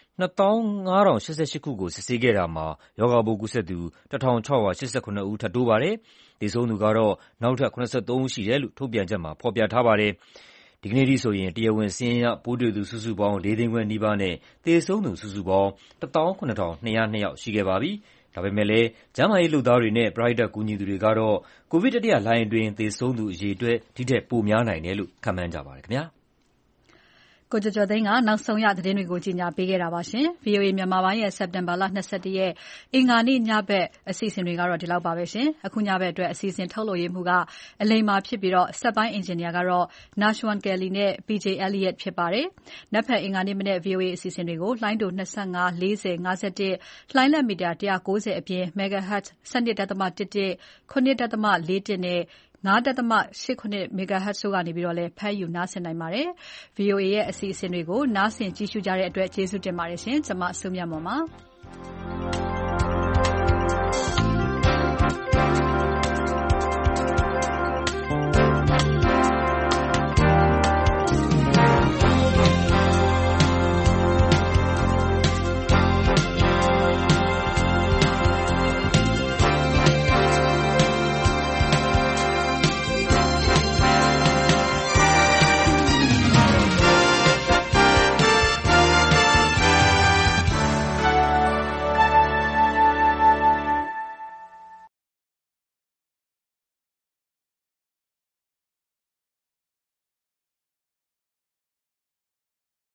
25,088 ခုကိုစစ်ဆေးခဲ့တာမှာရောဂါပိုးကူးစက်သူ1,689 ဦးထပ်တိုးပါတယ်။သေဆုံးသူကတော့နောက်ထပ်73ဦးရှိတယ်လို့ထုတ်ပြန်ချက်မှာဖော်ပြထားပါတယ်။ဒီကနေ့ထိဆိုရင်တရားဝင်စာရင်းအရပိုးတွေ့သူစုစုပေါင်း4 သိန်းခွဲနီးပါးနဲ့သေဆုံးသူစုစုပေါင်း17,202 ယောက်ရှိခဲ့ပါပြီ။ဒါပေမဲ့လည်းကျန်းမာရေးလုပ်သားတွေနဲ့ပရဟိတကူညီသူတွေကတော့ကိုဗစ်တတိယလှိုင်းအတွင်းသေဆုံးသူအရေအတွက်ဒီထက်ပိုများနိုင်တယ်လို့ခန့်မှန်းကြပါတယ်ခင်ဗျာ။ကိုကျော်ကျော်သိန်းကနောက်ဆုံးရသတင်းတွေကိုကြီးညာပေးခဲ့တာပါရှင်။ VOA မြန်မာပိုင်းရဲ့စက်တင်ဘာလ21ရက်အင်္ဂါနေ့ညဘက်အစီအစဉ်တွေကတော့ဒီလောက်ပါပဲရှင်။အခုညဘက်အတွက်အစီအစဉ်ထုတ်လုပ်ရေးမှုကအလိမ္မာဖြစ်ပြီးစက်ပိုင်းအင်ဂျင်နီယာကတော့ Nashwan Kelly နဲ့ PJ Elliott ဖြစ်ပါတယ်။နက်ဖြန်အင်္ဂါနေ့မနေ့ VOA အစီအစဉ်တွေကိုလိုင်းတို25 40 51လှိုင်းလက်မီတာ190အပြင် MHz 12.11 9.41နဲ့ 5.89 MHz တို့ကနေပြီးတော့လည်းဖမ်းယူနားဆင်နိုင်ပါတယ်။ VOA ရဲ့အစီအစဉ်တွေကိုနားဆင်ကြည့်ရှုကြတဲ့အတွက်ကျေးဇူးတင်ပါတယ်ရှင်။ကျွန်မစုမြတ်မွန်ပါ။